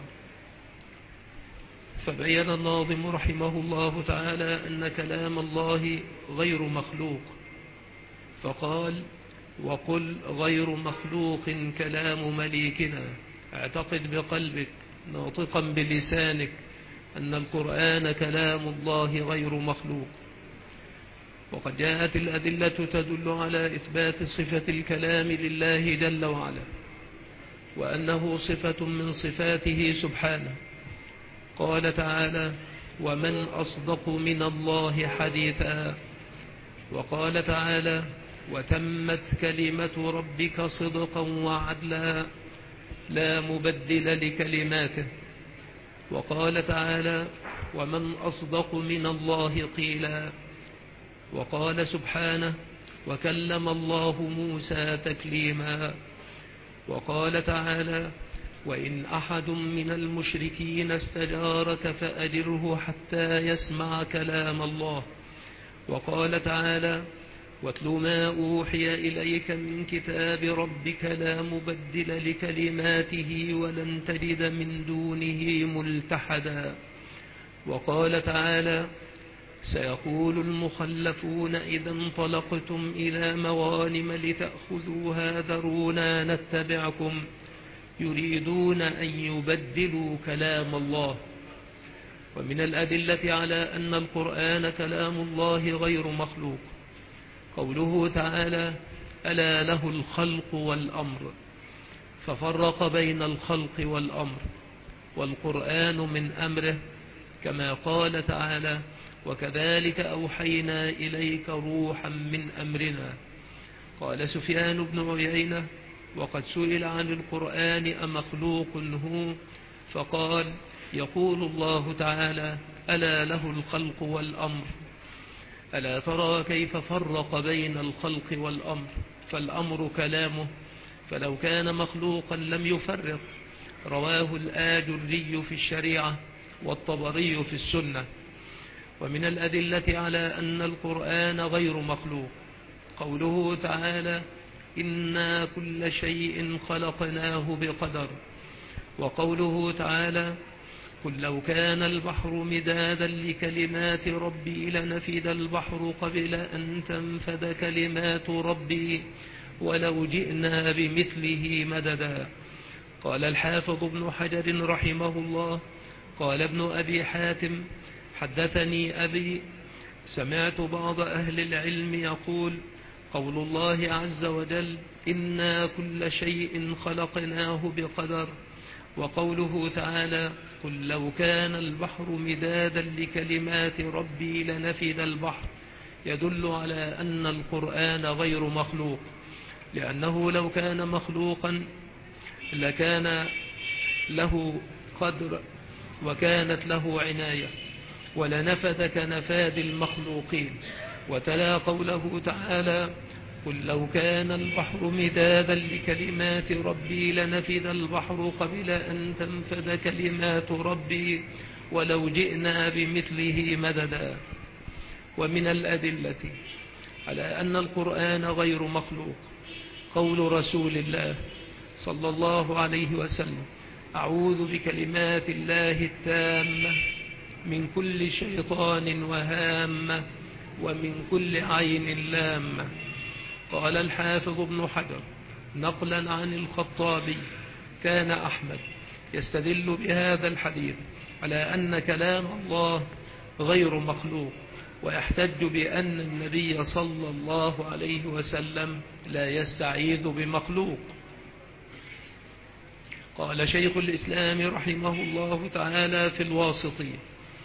فبين الناظم رحمه الله تعالى أن كلام الله غير مخلوق، فقال: وقل غير مخلوق كلام مليكنا، اعتقد بقلبك ناطقا بلسانك أن القرآن كلام الله غير مخلوق. وقد جاءت الأدلة تدل على إثبات صفة الكلام لله جل وعلا، وأنه صفة من صفاته سبحانه. قال تعالى: ومن أصدق من الله حديثا. وقال تعالى: وتمت كلمة ربك صدقا وعدلا لا مبدل لكلماته. وقال تعالى: ومن أصدق من الله قيلا. وقال سبحانه: وكلم الله موسى تكليما. وقال تعالى: وإن أحد من المشركين استجارك فأجره حتى يسمع كلام الله. وقال تعالى: واتل ما أوحي إليك من كتاب ربك لا مبدل لكلماته ولن تجد من دونه ملتحدا. وقال تعالى: سيقول المخلفون إذا انطلقتم إلى مغانم لتأخذوها ذرونا نتبعكم يريدون أن يبدلوا كلام الله. ومن الأدلة على أن القرآن كلام الله غير مخلوق قوله تعالى: ألا له الخلق والأمر، ففرق بين الخلق والأمر، والقرآن من أمره، كما قال تعالى: وكذلك أوحينا إليك روحا من أمرنا. قال سفيان بن عيينة: وقد سئل عن القرآن أمخلوق هو؟ فقال: يقول الله تعالى: ألا له الخلق والأمر. ألا ترى كيف فرق بين الخلق والأمر؟ فالأمر كلامه، فلو كان مخلوقا لم يفرق. رواه الآجري في الشريعة والطبري في السنة. ومن الأدلة على أن القرآن غير مخلوق قوله تعالى: إنا كل شيء خلقناه بقدر. وقوله تعالى: قل لو كان البحر مدادا لكلمات ربي لنفد البحر قبل أن تنفد كلمات ربي ولو جئنا بمثله مددا. قال الحافظ ابن حجر رحمه الله: قال ابن أبي حاتم: حدثني أبي سمعت بعض أهل العلم يقول: قول الله عز وجل: إنا كل شيء خلقناه بقدر. وقوله تعالى: قل لو كان البحر مدادا لكلمات ربي لنفد البحر، يدل على أن القرآن غير مخلوق، لأنه لو كان مخلوقا لكان له قدر وكانت له عناية، ولنفد كنفاد المخلوقين. وتلا قوله تعالى: قل لو كان البحر مدادا لكلمات ربي لنفد البحر قبل أن تنفد كلمات ربي ولو جئنا بمثله مددا. ومن الأدلة على أن القرآن غير مخلوق قول رسول الله صلى الله عليه وسلم: أعوذ بكلمات الله التامة من كل شيطان وهامة ومن كل عين لامة. قال الحافظ ابن حجر نقلا عن الخطابي: كان أحمد يستدل بهذا الحديث على أن كلام الله غير مخلوق، ويحتج بأن النبي صلى الله عليه وسلم لا يستعيذ بمخلوق. قال شيخ الإسلام رحمه الله تعالى في الواسطية: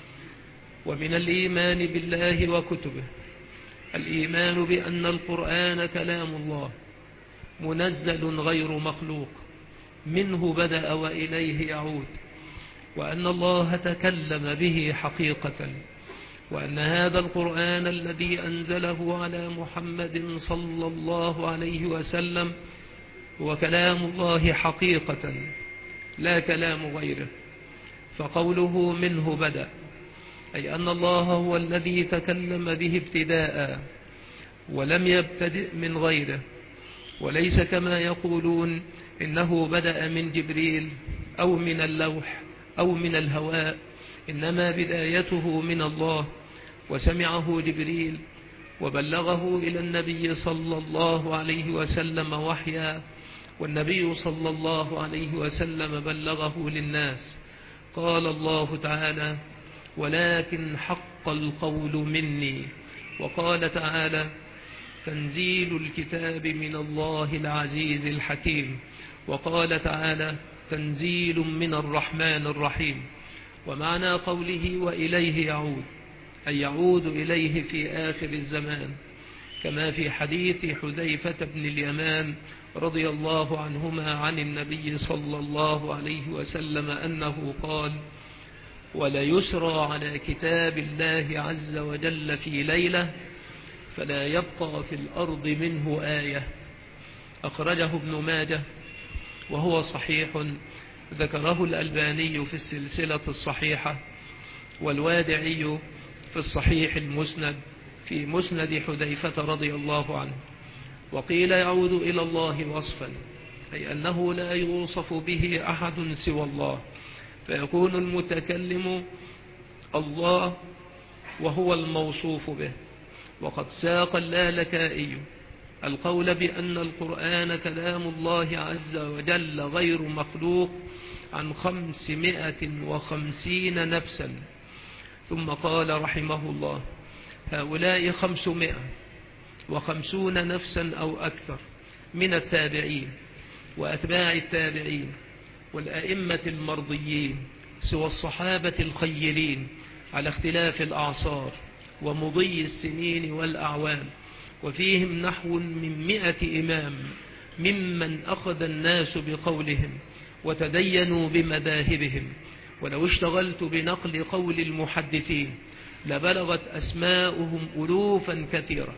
ومن الإيمان بالله وكتبه الإيمان بأن القرآن كلام الله منزل غير مخلوق، منه بدأ وإليه يعود، وأن الله تكلم به حقيقة، وأن هذا القرآن الذي أنزله على محمد صلى الله عليه وسلم هو كلام الله حقيقة لا كلام غيره. فقوله منه بدأ أي أن الله هو الذي تكلم به ابتداء ولم يبتدئ من غيره، وليس كما يقولون إنه بدأ من جبريل أو من اللوح أو من الهواء، إنما بدايته من الله، وسمعه جبريل وبلغه إلى النبي صلى الله عليه وسلم وحيا، والنبي صلى الله عليه وسلم بلغه للناس. قال الله تعالى: ولكن حق القول مني. وقال تعالى: تنزيل الكتاب من الله العزيز الحكيم. وقال تعالى: تنزيل من الرحمن الرحيم. ومعنى قوله وإليه يعود أي يعود إليه في آخر الزمان، كما في حديث حذيفة بن اليمان رضي الله عنهما عن النبي صلى الله عليه وسلم أنه قال: وليسرى على كتاب الله عز وجل في ليلة فلا يبقى في الأرض منه آية. أخرجه ابن ماجه وهو صحيح، ذكره الألباني في السلسلة الصحيحة، والوادعي في الصحيح المسند في مسند حذيفة رضي الله عنه. وقيل يعود إلى الله وصفا أي أنه لا يوصف به أحد سوى الله، فيكون المتكلم الله وهو الموصوف به. وقد ساق اللالكائي القول بأن القرآن كلام الله عز وجل غير مخلوق عن خمسمائة وخمسين نفسا، ثم قال رحمه الله: هؤلاء خمسمائة وخمسون نفسا أو أكثر من التابعين وأتباع التابعين والأئمة المرضيين سوى الصحابة الخيرين على اختلاف الأعصار ومضي السنين والأعوام، وفيهم نحو من مئة إمام ممن أخذ الناس بقولهم وتدينوا بمذاهبهم. ولو اشتغلت بنقل قول المحدثين لبلغت أسماؤهم ألوفا كثيرة.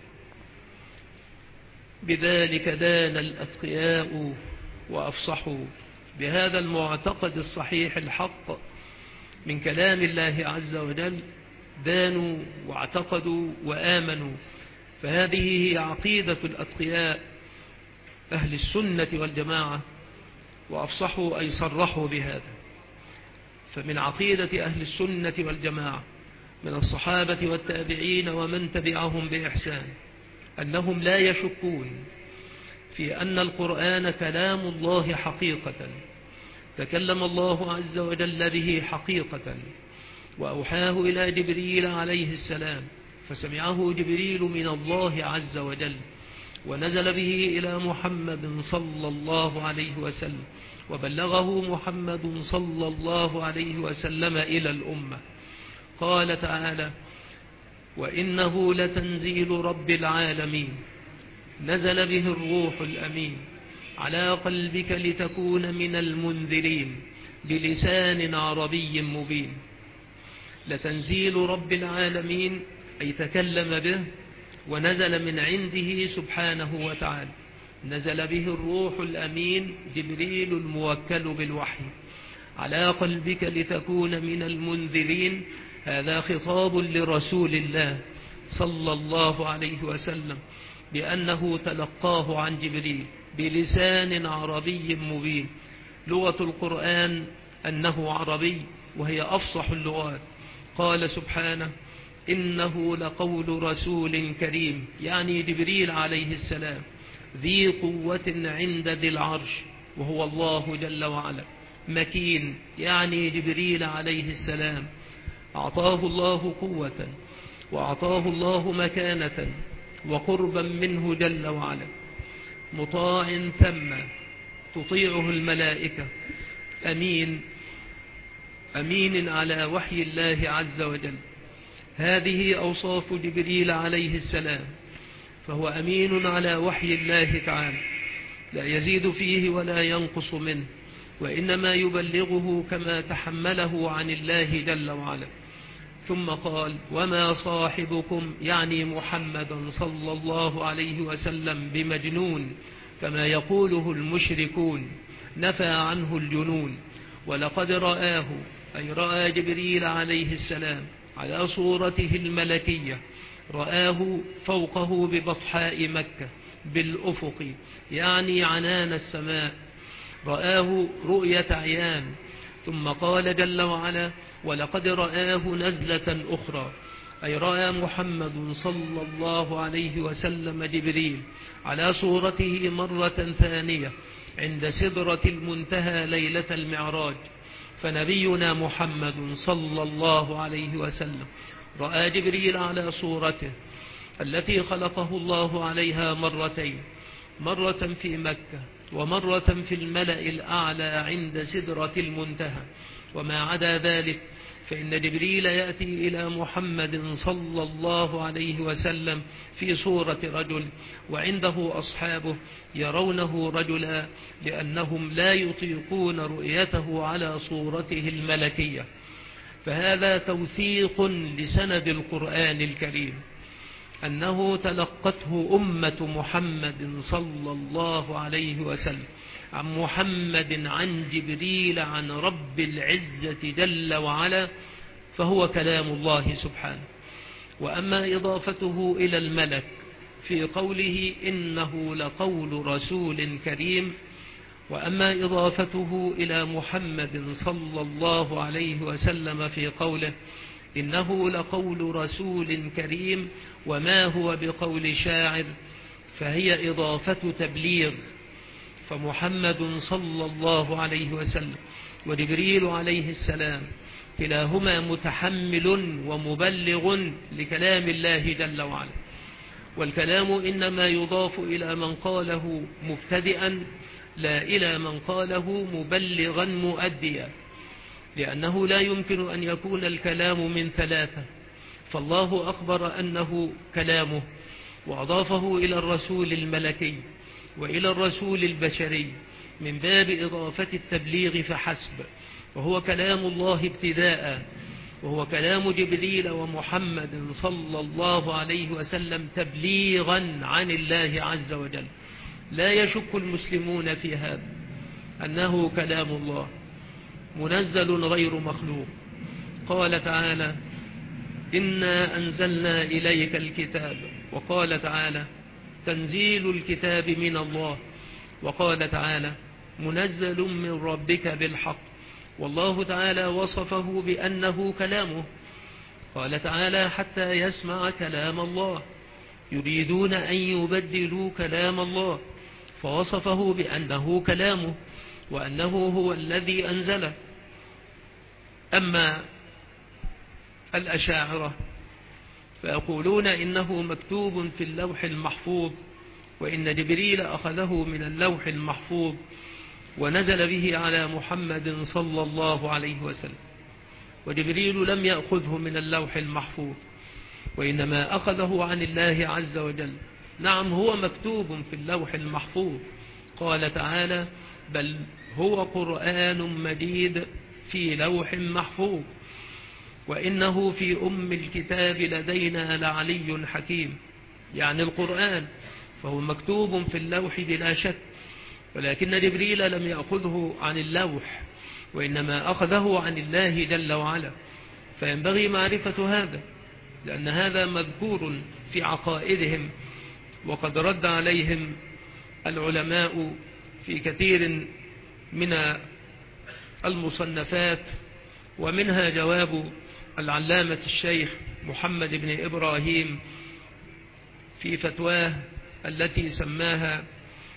بذلك دان الأتقياء وأفصحوا بهذا المعتقد الصحيح الحق من كلام الله عز وجل، دانوا واعتقدوا وآمنوا. فهذه هي عقيدة الأتقياء أهل السنة والجماعة، وأفصحوا أي صرحوا بهذا. فمن عقيدة أهل السنة والجماعة من الصحابة والتابعين ومن تبعهم بإحسان أنهم لا يشكون في أن القرآن كلام الله حقيقة، تكلم الله عز وجل به حقيقة، وأوحاه إلى جبريل عليه السلام فسمعه جبريل من الله عز وجل، ونزل به إلى محمد صلى الله عليه وسلم، وبلغه محمد صلى الله عليه وسلم إلى الأمة. قال تعالى: وإنه لتنزيل رب العالمين نزل به الروح الأمين على قلبك لتكون من المنذرين بلسان عربي مبين. لتنزيل رب العالمين أي تكلم به ونزل من عنده سبحانه وتعالى، نزل به الروح الأمين جبريل الموكل بالوحي على قلبك لتكون من المنذرين. هذا خطاب لرسول الله صلى الله عليه وسلم بأنه تلقاه عن جبريل بلسان عربي مبين. لغة القرآن أنه عربي وهي أفصح اللغات. قال سبحانه: إنه لقول رسول كريم، يعني جبريل عليه السلام، ذي قوة عند ذي العرش وهو الله جل وعلا. مكين يعني جبريل عليه السلام أعطاه الله قوة وأعطاه الله مكانة وقربا منه جل وعلا. مطاع ثم تطيعه الملائكة. أمين أمين على وحي الله عز وجل. هذه أوصاف جبريل عليه السلام، فهو أمين على وحي الله تعالى، لا يزيد فيه ولا ينقص منه، وإنما يبلغه كما تحمله عن الله جل وعلا. ثم قال: وما صاحبكم، يعني محمدا صلى الله عليه وسلم، بمجنون كما يقوله المشركون، نفى عنه الجنون. ولقد رآه، أي رأى جبريل عليه السلام على صورته الملكية، رآه فوقه ببطحاء مكة بالأفق، يعني عنان السماء، رآه رؤية عيان. ثم قال جل وعلا: ولقد رآه نزلة أخرى، أي رأى محمد صلى الله عليه وسلم جبريل على صورته مرة ثانية عند سدرة المنتهى ليلة المعراج. فنبينا محمد صلى الله عليه وسلم رأى جبريل على صورته التي خلقه الله عليها مرتين، مرة في مكة ومرة في الملأ الأعلى عند سدرة المنتهى. وما عدا ذلك فإن جبريل يأتي إلى محمد صلى الله عليه وسلم في صورة رجل، وعنده أصحابه يرونه رجلا، لأنهم لا يطيقون رؤيته على صورته الملكية. فهذا توثيق لسند القرآن الكريم، أنه تلقته أمة محمد صلى الله عليه وسلم عن محمد عن جبريل عن رب العزة جل وعلا، فهو كلام الله سبحانه. وأما إضافته إلى الملك في قوله إنه لقول رسول كريم، وأما إضافته إلى محمد صلى الله عليه وسلم في قوله إنه لقول رسول كريم وما هو بقول شاعر، فهي إضافة تبليغ. فمحمد صلى الله عليه وسلم وجبريل عليه السلام كلاهما متحمل ومبلغ لكلام الله جل وعلا. والكلام إنما يضاف إلى من قاله مبتدئا، لا إلى من قاله مبلغا مؤديا، لأنه لا يمكن أن يكون الكلام من ثلاثة، فالله أخبر أنه كلامه وأضافه إلى الرسول الملكي وإلى الرسول البشري من باب إضافة التبليغ فحسب، وهو كلام الله ابتداء، وهو كلام جبريل ومحمد صلى الله عليه وسلم تبليغا عن الله عز وجل. لا يشك المسلمون في هذا، أنه كلام الله منزل غير مخلوق. قال تعالى: إنا أنزلنا إليك الكتاب، وقال تعالى: تنزيل الكتاب من الله، وقال تعالى: منزل من ربك بالحق. والله تعالى وصفه بأنه كلامه، قال تعالى: حتى يسمع كلام الله، يريدون أن يبدلوا كلام الله، فوصفه بأنه كلامه وأنه هو الذي أنزله. أما الأشاعرة فيقولون إنه مكتوب في اللوح المحفوظ، وإن جبريل أخذه من اللوح المحفوظ ونزل به على محمد صلى الله عليه وسلم. وجبريل لم يأخذه من اللوح المحفوظ، وإنما أخذه عن الله عز وجل. نعم، هو مكتوب في اللوح المحفوظ، قال تعالى: بل هو قرآن مجيد في لوح محفوظ وإنه في أم الكتاب لدينا لعلي حكيم. يعني القرآن فهو مكتوب في اللوح بلا شك، ولكن جبريل لم يأخذه عن اللوح، وإنما أخذه عن الله جل وعلا. فينبغي معرفة هذا، لأن هذا مذكور في عقائدهم، وقد رد عليهم العلماء في كثير من المصنفات، ومنها جواب العلامة الشيخ محمد بن إبراهيم في فتواه التي سماها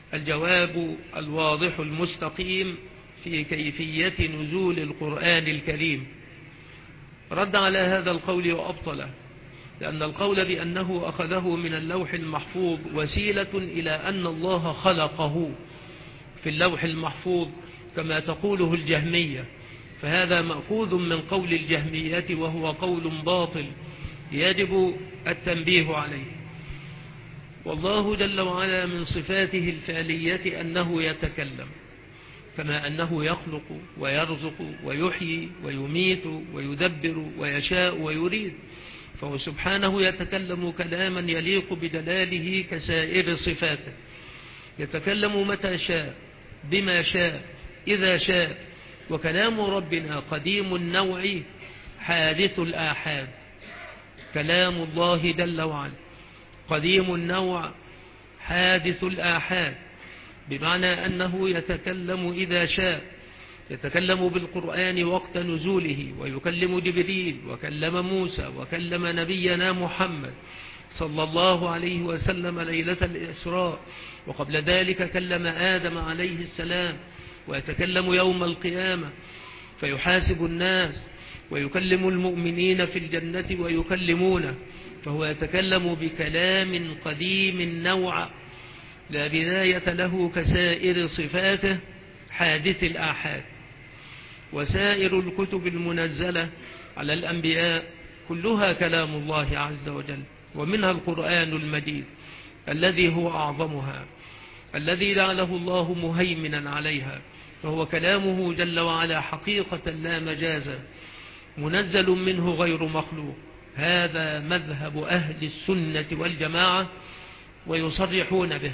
الجواب الواضح المستقيم في كيفية نزول القرآن الكريم. رد على هذا القول وأبطله، لأن القول بأنه أخذه من اللوح المحفوظ وسيلة إلى أن الله خلقه في اللوح المحفوظ كما تقوله الجهمية، فهذا مأخوذ من قول الجهمية وهو قول باطل يجب التنبيه عليه. والله جل وعلا من صفاته الفعلية أنه يتكلم، كما أنه يخلق ويرزق ويحيي ويميت ويدبر ويشاء ويريد، فهو سبحانه يتكلم كلاما يليق بدلاله كسائر صفاته، يتكلم متى شاء بما شاء إذا شاء. وكلام ربنا قديم النوع حادث الآحاد، كلام الله جل وعلا قديم النوع حادث الآحاد، بمعنى أنه يتكلم إذا شاء، يتكلم بالقرآن وقت نزوله، ويكلم جبريل وكلم موسى وكلم نبينا محمد صلى الله عليه وسلم ليلة الإسراء، وقبل ذلك كلم آدم عليه السلام، ويتكلم يوم القيامة فيحاسب الناس، ويكلم المؤمنين في الجنة ويكلمونه، فهو يتكلم بكلام قديم النوع لا بداية له كسائر صفاته حادث الآحاد. وسائر الكتب المنزلة على الأنبياء كلها كلام الله عز وجل، ومنها القرآن المجيد الذي هو أعظمها، الذي جعله الله مهيمنا عليها، فهو كلامه جل وعلا حقيقة لا مجازا، منزل منه غير مخلوق. هذا مذهب أهل السنة والجماعة ويصرحون به.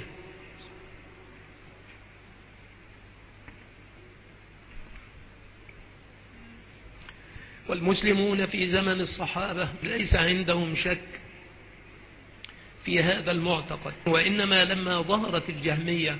والمسلمون في زمن الصحابة ليس عندهم شك في هذا المعتقد، وإنما لما ظهرت الجهمية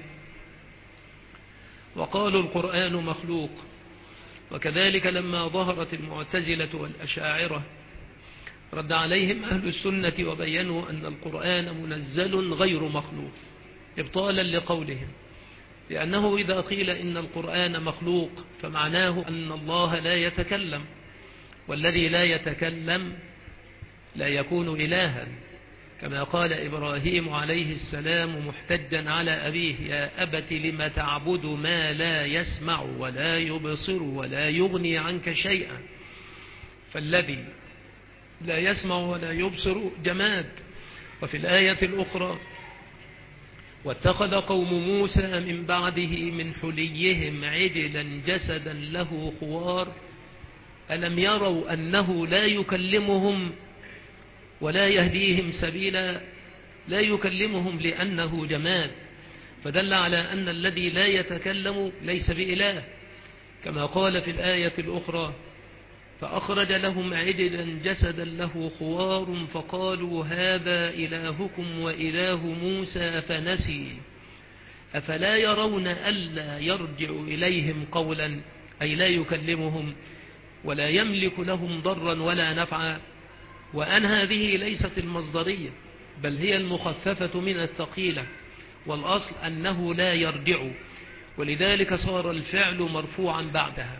وقالوا القرآن مخلوق، وكذلك لما ظهرت المعتزلة والأشاعرة، رد عليهم أهل السنة وبينوا أن القرآن منزل غير مخلوق إبطالا لقولهم، لأنه إذا قيل إن القرآن مخلوق فمعناه أن الله لا يتكلم، والذي لا يتكلم لا يكون إلها، كما قال إبراهيم عليه السلام محتجا على أبيه: يا أبت لم تعبد ما لا يسمع ولا يبصر ولا يغني عنك شيئا. فالذي لا يسمع ولا يبصر جماد. وفي الآية الأخرى: واتخذ قوم موسى من بعده من حليهم عجلا جسدا له خوار ألم يروا أنه لا يكلمهم ولا يهديهم سبيلا. لا يكلمهم لأنه جماد، فدل على أن الذي لا يتكلم ليس بإله، كما قال في الآية الأخرى: فأخرج لهم عجلا جسدا له خوار فقالوا هذا إلهكم وإله موسى فنسي أفلا يرون ألا يرجع إليهم قولا، أي لا يكلمهم ولا يملك لهم ضرا ولا نفعا. وأن هذه ليست المصدرية بل هي المخففة من الثقيلة، والأصل أنه لا يرجع، ولذلك صار الفعل مرفوعا بعدها.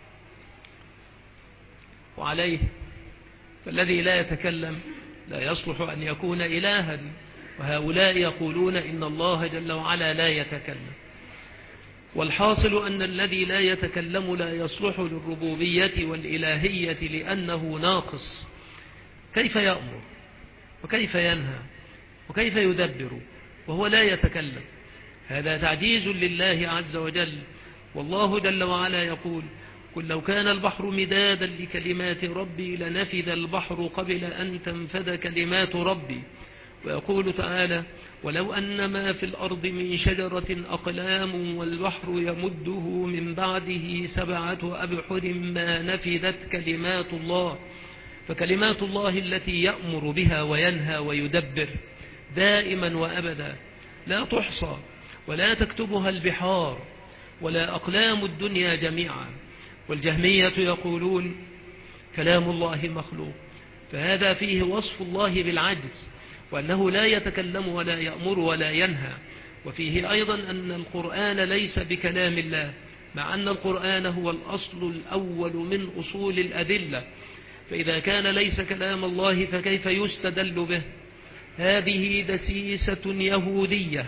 وعليه فالذي لا يتكلم لا يصلح أن يكون إلها، وهؤلاء يقولون إن الله جل وعلا لا يتكلم. والحاصل أن الذي لا يتكلم لا يصلح للربوبية والإلهية لأنه ناقص. كيف يأمر وكيف ينهى وكيف يدبر وهو لا يتكلم؟ هذا تعجيز لله عز وجل. والله جل وعلا يقول: قل لو كان البحر مدادا لكلمات ربي لنفذ البحر قبل أن تنفذ كلمات ربي. ويقول تعالى: ولو أن ما في الأرض من شجرة أقلام والبحر يمده من بعده سبعة أبحر ما نفذت كلمات الله. فكلمات الله التي يأمر بها وينهى ويدبر دائما وأبدا لا تحصى ولا تكتبها البحار ولا أقلام الدنيا جميعا. والجهمية يقولون كلام الله مخلوق، فهذا فيه وصف الله بالعجز، وأنه لا يتكلم ولا يأمر ولا ينهى، وفيه أيضا أن القرآن ليس بكلام الله، مع أن القرآن هو الأصل الأول من أصول الأدلة، فإذا كان ليس كلام الله فكيف يستدل به؟ هذه دسيسة يهودية،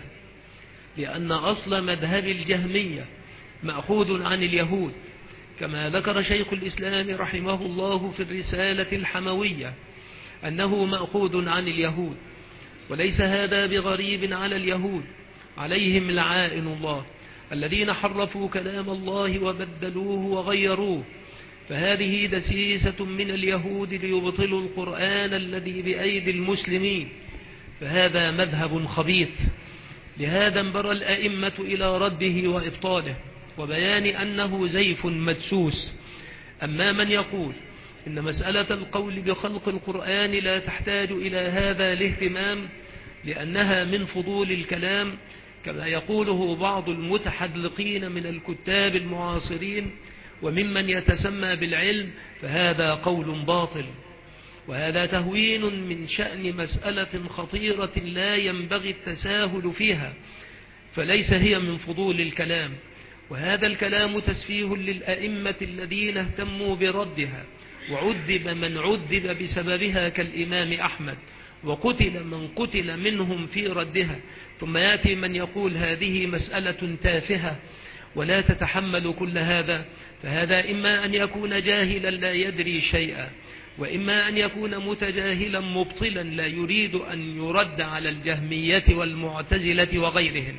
لأن أصل مذهب الجهمية مأخوذ عن اليهود، كما ذكر شيخ الإسلام رحمه الله في الرسالة الحموية أنه مأخوذ عن اليهود، وليس هذا بغريب على اليهود عليهم لعائن الله الذين حرفوا كلام الله وبدلوه وغيروه، فهذه دسيسة من اليهود ليبطلوا القرآن الذي بأيدي المسلمين، فهذا مذهب خبيث. لهذا انبر الأئمة إلى رده وإبطاله وبيان أنه زيف مدسوس. أما من يقول إن مسألة القول بخلق القرآن لا تحتاج إلى هذا الاهتمام لأنها من فضول الكلام، كما يقوله بعض المتحدلقين من الكتاب المعاصرين وممن يتسمى بالعلم، فهذا قول باطل، وهذا تهوين من شأن مسألة خطيرة لا ينبغي التساهل فيها، فليس هي من فضول الكلام، وهذا الكلام تسفيه للأئمة الذين اهتموا بردها، وعذب من عذب بسببها كالإمام أحمد، وقتل من قتل منهم في ردها، ثم يأتي من يقول هذه مسألة تافهة ولا تتحمل كل هذا، فهذا إما أن يكون جاهلا لا يدري شيئا، وإما أن يكون متجاهلا مبطلا لا يريد أن يرد على الجهمية والمعتزلة وغيرهم.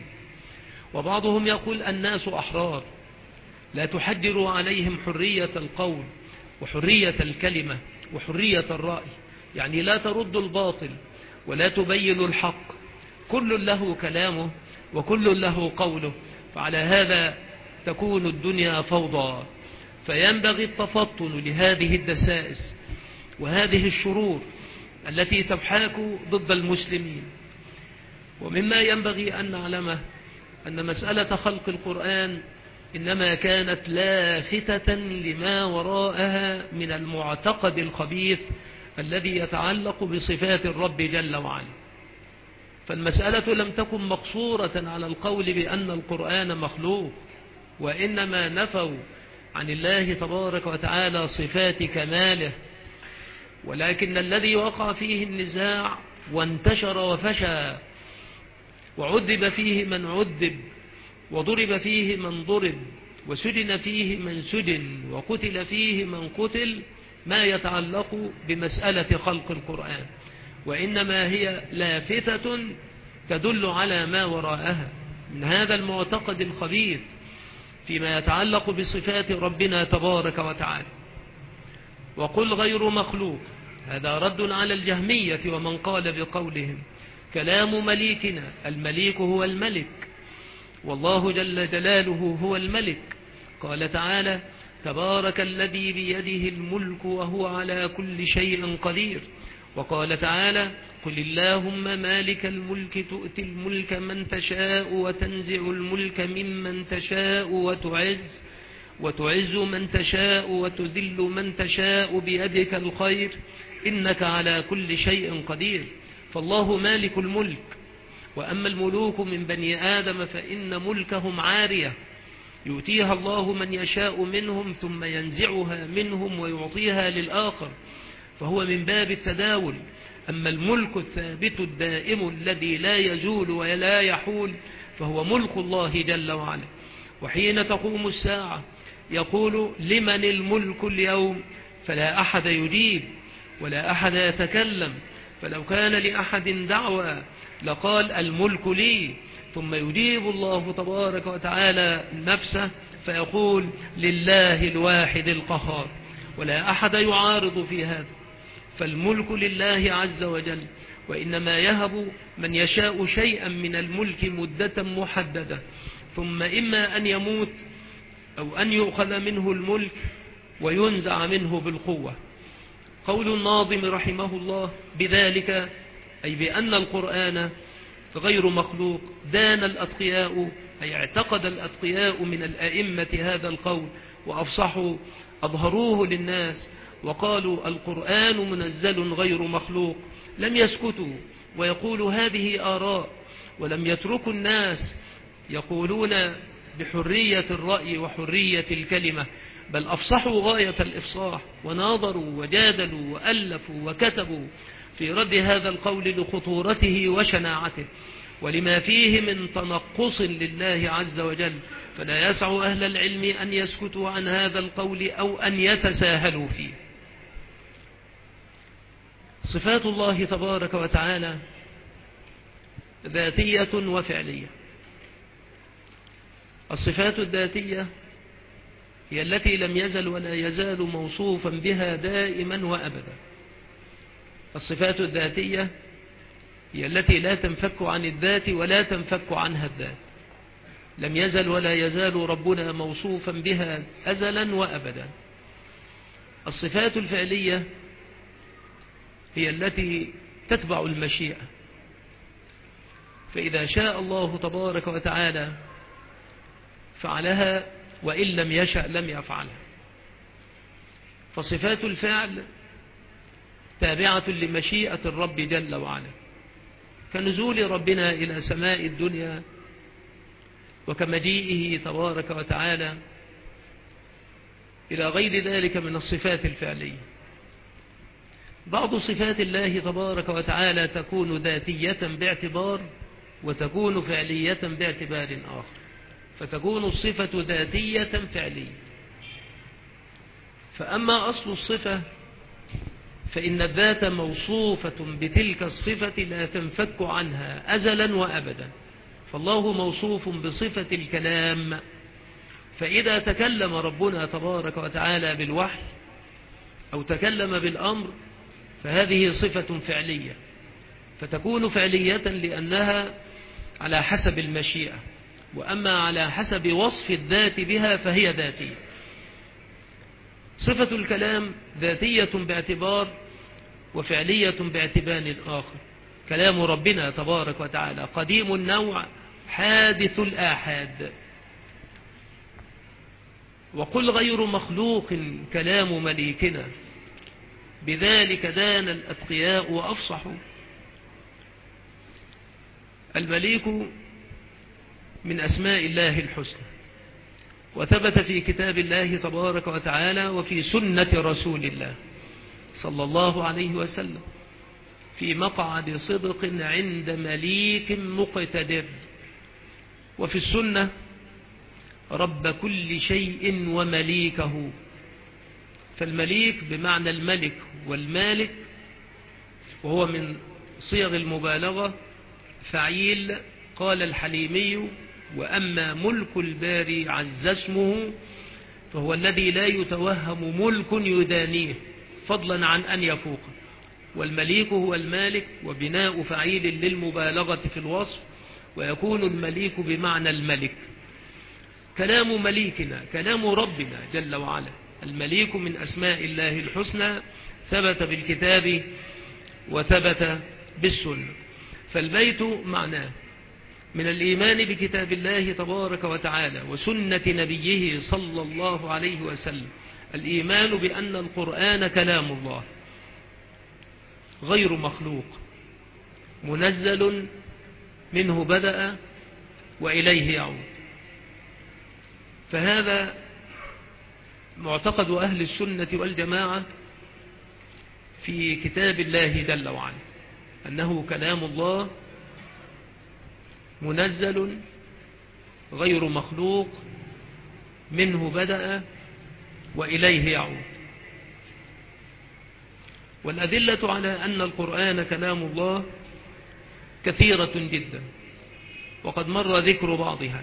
وبعضهم يقول الناس أحرار لا تحجر عليهم حرية القول وحرية الكلمة وحرية الرأي، يعني لا ترد الباطل ولا تبين الحق، كل له كلامه وكل له قوله، فعلى هذا تكون الدنيا فوضى. فينبغي التفطن لهذه الدسائس وهذه الشرور التي تبحاك ضد المسلمين. ومما ينبغي أن نعلمه أن مسألة خلق القرآن إنما كانت لافتة لما وراءها من المعتقد الخبيث الذي يتعلق بصفات الرب جل وعلا، فالمسألة لم تكن مقصورة على القول بأن القرآن مخلوق، وإنما نفوا عن الله تبارك وتعالى صفات كماله، ولكن الذي وقع فيه النزاع وانتشر وفشى وعذب فيه من عذب وضرب فيه من ضرب وسجن فيه من سجن وقتل فيه من قتل ما يتعلق بمسألة خلق القرآن، وإنما هي لافتة تدل على ما وراءها من هذا المعتقد الخبيث فيما يتعلق بصفات ربنا تبارك وتعالى. وقل غير مخلوق، هذا رد على الجهمية ومن قال بقولهم كلام مليكنا، المليك هو الملك والله جل جلاله هو الملك. قال تعالى تبارك الذي بيده الملك وهو على كل شيء قدير. وقال تعالى قل اللهم مالك الملك تؤتي الملك من تشاء وتنزع الملك ممن تشاء وتعز وتعز من تشاء وتذل من تشاء بيدك الخير إنك على كل شيء قدير. فالله مالك الملك، وأما الملوك من بني آدم فإن ملكهم عارية يؤتيها الله من يشاء منهم ثم ينزعها منهم ويعطيها للآخر، فهو من باب التداول. أما الملك الثابت الدائم الذي لا يزول ولا يحول فهو ملك الله جل وعلا. وحين تقوم الساعة يقول لمن الملك اليوم، فلا أحد يجيب ولا أحد يتكلم، فلو كان لأحد دعوى لقال الملك لي، ثم يجيب الله تبارك وتعالى نفسه فيقول لله الواحد القهار، ولا أحد يعارض في هذا، فالملك لله عز وجل، وإنما يهب من يشاء شيئا من الملك مدة محددة، ثم إما أن يموت أو أن يؤخذ منه الملك وينزع منه بالقوة. قول الناظم رحمه الله بذلك أي بأن القرآن غير مخلوق دان الأتقياء، أي اعتقد الأتقياء من الأئمة هذا القول وأفصحوا أظهروه للناس وقالوا القرآن منزل غير مخلوق، لم يسكتوا ويقولوا هذه آراء ولم يتركوا الناس يقولون بحرية الرأي وحرية الكلمة، بل أفصحوا غاية الإفصاح، وناظروا وجادلوا وألفوا وكتبوا في رد هذا القول لخطورته وشناعته ولما فيه من تنقص لله عز وجل. فلا يسع أهل العلم أن يسكتوا عن هذا القول أو أن يتساهلوا فيه. صفات الله تبارك وتعالى ذاتية وفعلية. الصفات الذاتية هي التي لم يزل ولا يزال موصوفا بها دائما وأبدا. الصفات الذاتية هي التي لا تنفك عن الذات ولا تنفك عنها الذات، لم يزل ولا يزال ربنا موصوفا بها أزلا وأبدا. الصفات الفعلية هي التي تتبع المشيئة، فإذا شاء الله تبارك وتعالى فعلها، وإن لم يشأ لم يفعلها. فصفات الفعل تابعة لمشيئة الرب جل وعلا، كنزول ربنا إلى سماء الدنيا، وكمجيئه تبارك وتعالى إلى غير ذلك من الصفات الفعلية. بعض صفات الله تبارك وتعالى تكون ذاتية باعتبار، وتكون فعلية باعتبار آخر، فتكون الصفة ذاتية فعلية. فأما أصل الصفة فإن الذات موصوفة بتلك الصفة لا تنفك عنها أزلا وأبدا. فالله موصوف بصفة الكلام، فإذا تكلم ربنا تبارك وتعالى بالوحي أو تكلم بالأمر فهذه صفة فعلية، فتكون فعلية لأنها على حسب المشيئة. وأما على حسب وصف الذات بها فهي ذاتية. صفة الكلام ذاتية باعتبار وفعلية باعتبار آخر. كلام ربنا تبارك وتعالى قديم النوع حادث الآحاد. وقل غير مخلوق كلام مليكنا، بذلك دان الأتقياء وأفصحوا. المليك من أسماء الله الحسنى، وثبت في كتاب الله تبارك وتعالى وفي سنة رسول الله صلى الله عليه وسلم في مقعد صدق عند مليك مقتدر. وفي السنة رب كل شيء ومليكه. فالمليك بمعنى الملك والمالك، وهو من صيغ المبالغة فعيل. قال الحليمي: وأما ملك الباري عز اسمه فهو الذي لا يتوهم ملك يدانيه فضلا عن أن يفوق. والمليك هو المالك، وبناء فعيل للمبالغة في الوصف، ويكون المليك بمعنى الملك. كلام مليكنا كلام ربنا جل وعلا. المليك من أسماء الله الحسنى، ثبت بالكتاب وثبت بالسنة. فالبيت معناه من الإيمان بكتاب الله تبارك وتعالى وسنة نبيه صلى الله عليه وسلم الإيمان بأن القرآن كلام الله غير مخلوق، منزل منه بدأ وإليه يعود. فهذا معتقد أهل السنة والجماعة في كتاب الله جل وعلا، أنه كلام الله منزل غير مخلوق، منه بدأ وإليه يعود. والأدلة على أن القرآن كلام الله كثيرة جدا، وقد مر ذكر بعضها.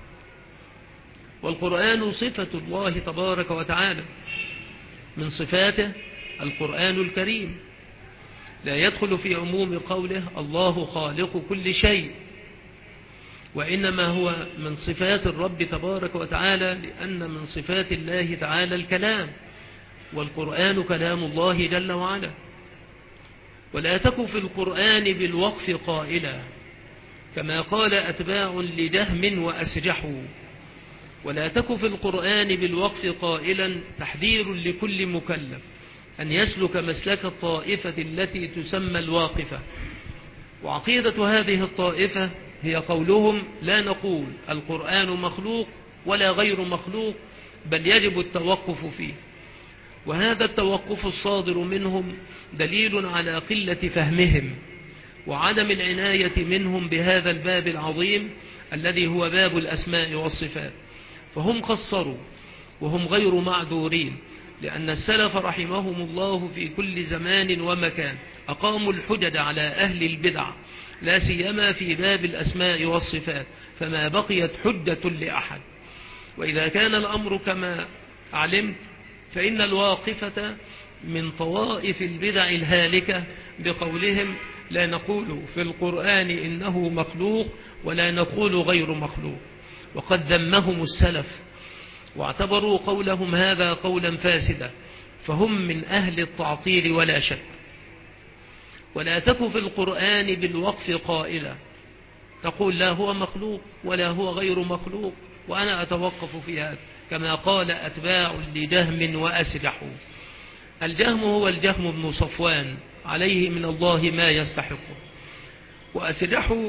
والقرآن صفة الله تبارك وتعالى، من صفاته القرآن الكريم، لا يدخل في عموم قوله الله خالق كل شيء، وإنما هو من صفات الرب تبارك وتعالى، لأن من صفات الله تعالى الكلام، والقرآن كلام الله جل وعلا. ولا تك في القرآن بالوقف قائلا، كما قال أتباع لجهم وأسجحوا. ولا تك في القرآن بالوقف قائلا تحذير لكل مكلف أن يسلك مسلك الطائفة التي تسمى الواقفة. وعقيدة هذه الطائفة هي قولهم لا نقول القرآن مخلوق ولا غير مخلوق، بل يجب التوقف فيه. وهذا التوقف الصادر منهم دليل على قلة فهمهم وعدم العناية منهم بهذا الباب العظيم الذي هو باب الأسماء والصفات. فهم قصروا وهم غير معذورين، لأن السلف رحمهم الله في كل زمان ومكان أقاموا الحجج على أهل البدع، لا سيما في باب الأسماء والصفات، فما بقيت حجة لأحد. وإذا كان الأمر كما علمت فإن الواقفة من طوائف البدع الهالكة بقولهم لا نقول في القرآن إنه مخلوق ولا نقول غير مخلوق، وقد ذمهم السلف واعتبروا قولهم هذا قولا فاسدا، فهم من أهل التعطيل ولا شك. ولا تك في القرآن بالوقف قائلا تقول لا هو مخلوق ولا هو غير مخلوق وأنا أتوقف في هذا، كما قال أتباع لجهم وأسرحوا. الجهم هو الجهم بن صفوان عليه من الله ما يستحقه، وأسرحوا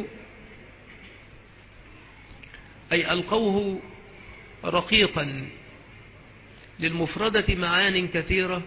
أي ألقوه رقيقا للمفردة معان كثيرة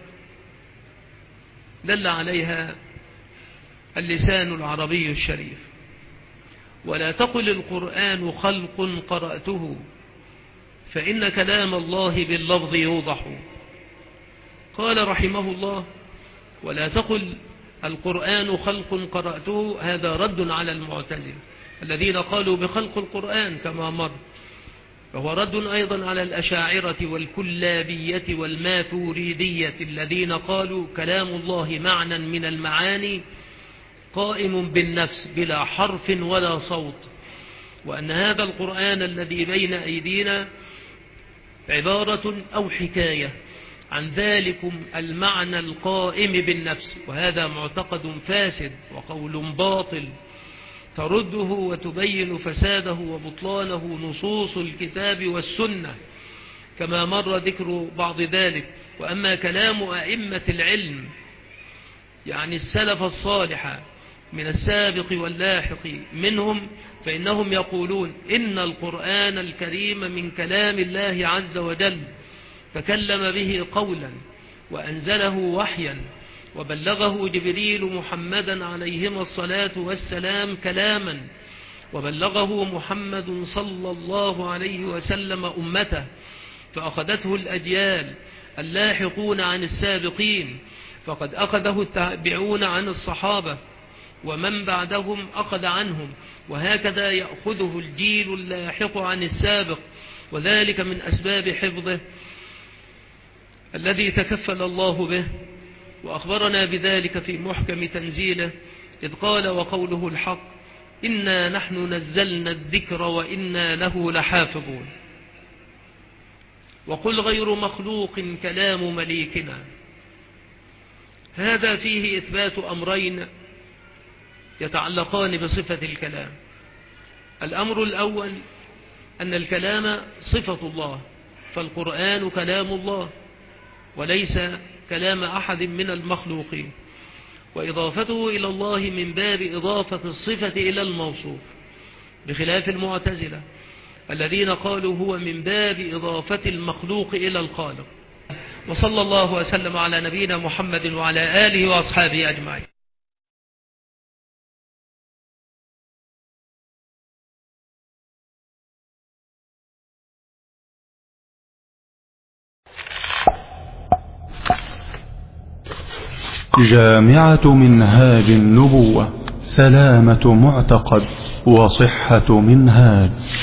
دل عليها اللسان العربي الشريف. ولا تقل القرآن خلق قرأته فإن كلام الله باللفظ يوضح. قال رحمه الله ولا تقل القرآن خلق قرأته، هذا رد على المعتزلة الذين قالوا بخلق القرآن كما مر، وهو رد أيضا على الأشاعرة والكلابية والماتوريدية الذين قالوا كلام الله معنى من المعاني قائم بالنفس بلا حرف ولا صوت، وأن هذا القرآن الذي بين أيدينا عبارة أو حكاية عن ذلكم المعنى القائم بالنفس. وهذا معتقد فاسد وقول باطل ترده وتبين فساده وبطلانه نصوص الكتاب والسنة كما مر ذكر بعض ذلك. وأما كلام أئمة العلم يعني السلف الصالح من السابق واللاحق منهم فإنهم يقولون إن القرآن الكريم من كلام الله عز وجل تكلم به قولا وأنزله وحيا وبلغه جبريل محمدا عليهما الصلاة والسلام كلاما، وبلغه محمد صلى الله عليه وسلم أمته فأخذته الأجيال اللاحقون عن السابقين، فقد أخذه التابعون عن الصحابة ومن بعدهم أخذ عنهم، وهكذا يأخذه الجيل اللاحق عن السابق، وذلك من أسباب حفظه الذي تكفل الله به. وأخبرنا بذلك في محكم تنزيله إذ قال وقوله الحق إنا نحن نزلنا الذكر وإنا له لحافظون. وقل غير مخلوق كلام مليكنا، هذا فيه إثبات أمرين يتعلقان بصفة الكلام. الأمر الأول أن الكلام صفة الله، فالقرآن كلام الله وليس كلام أحد من المخلوقين، وإضافته إلى الله من باب إضافة الصفة إلى الموصوف، بخلاف المعتزلة الذين قالوا هو من باب إضافة المخلوق إلى الخالق. وصلى الله وسلم على نبينا محمد وعلى آله وأصحابه أجمعين. جامعة منهاج النبوة، سلامة معتقد وصحة منهاج.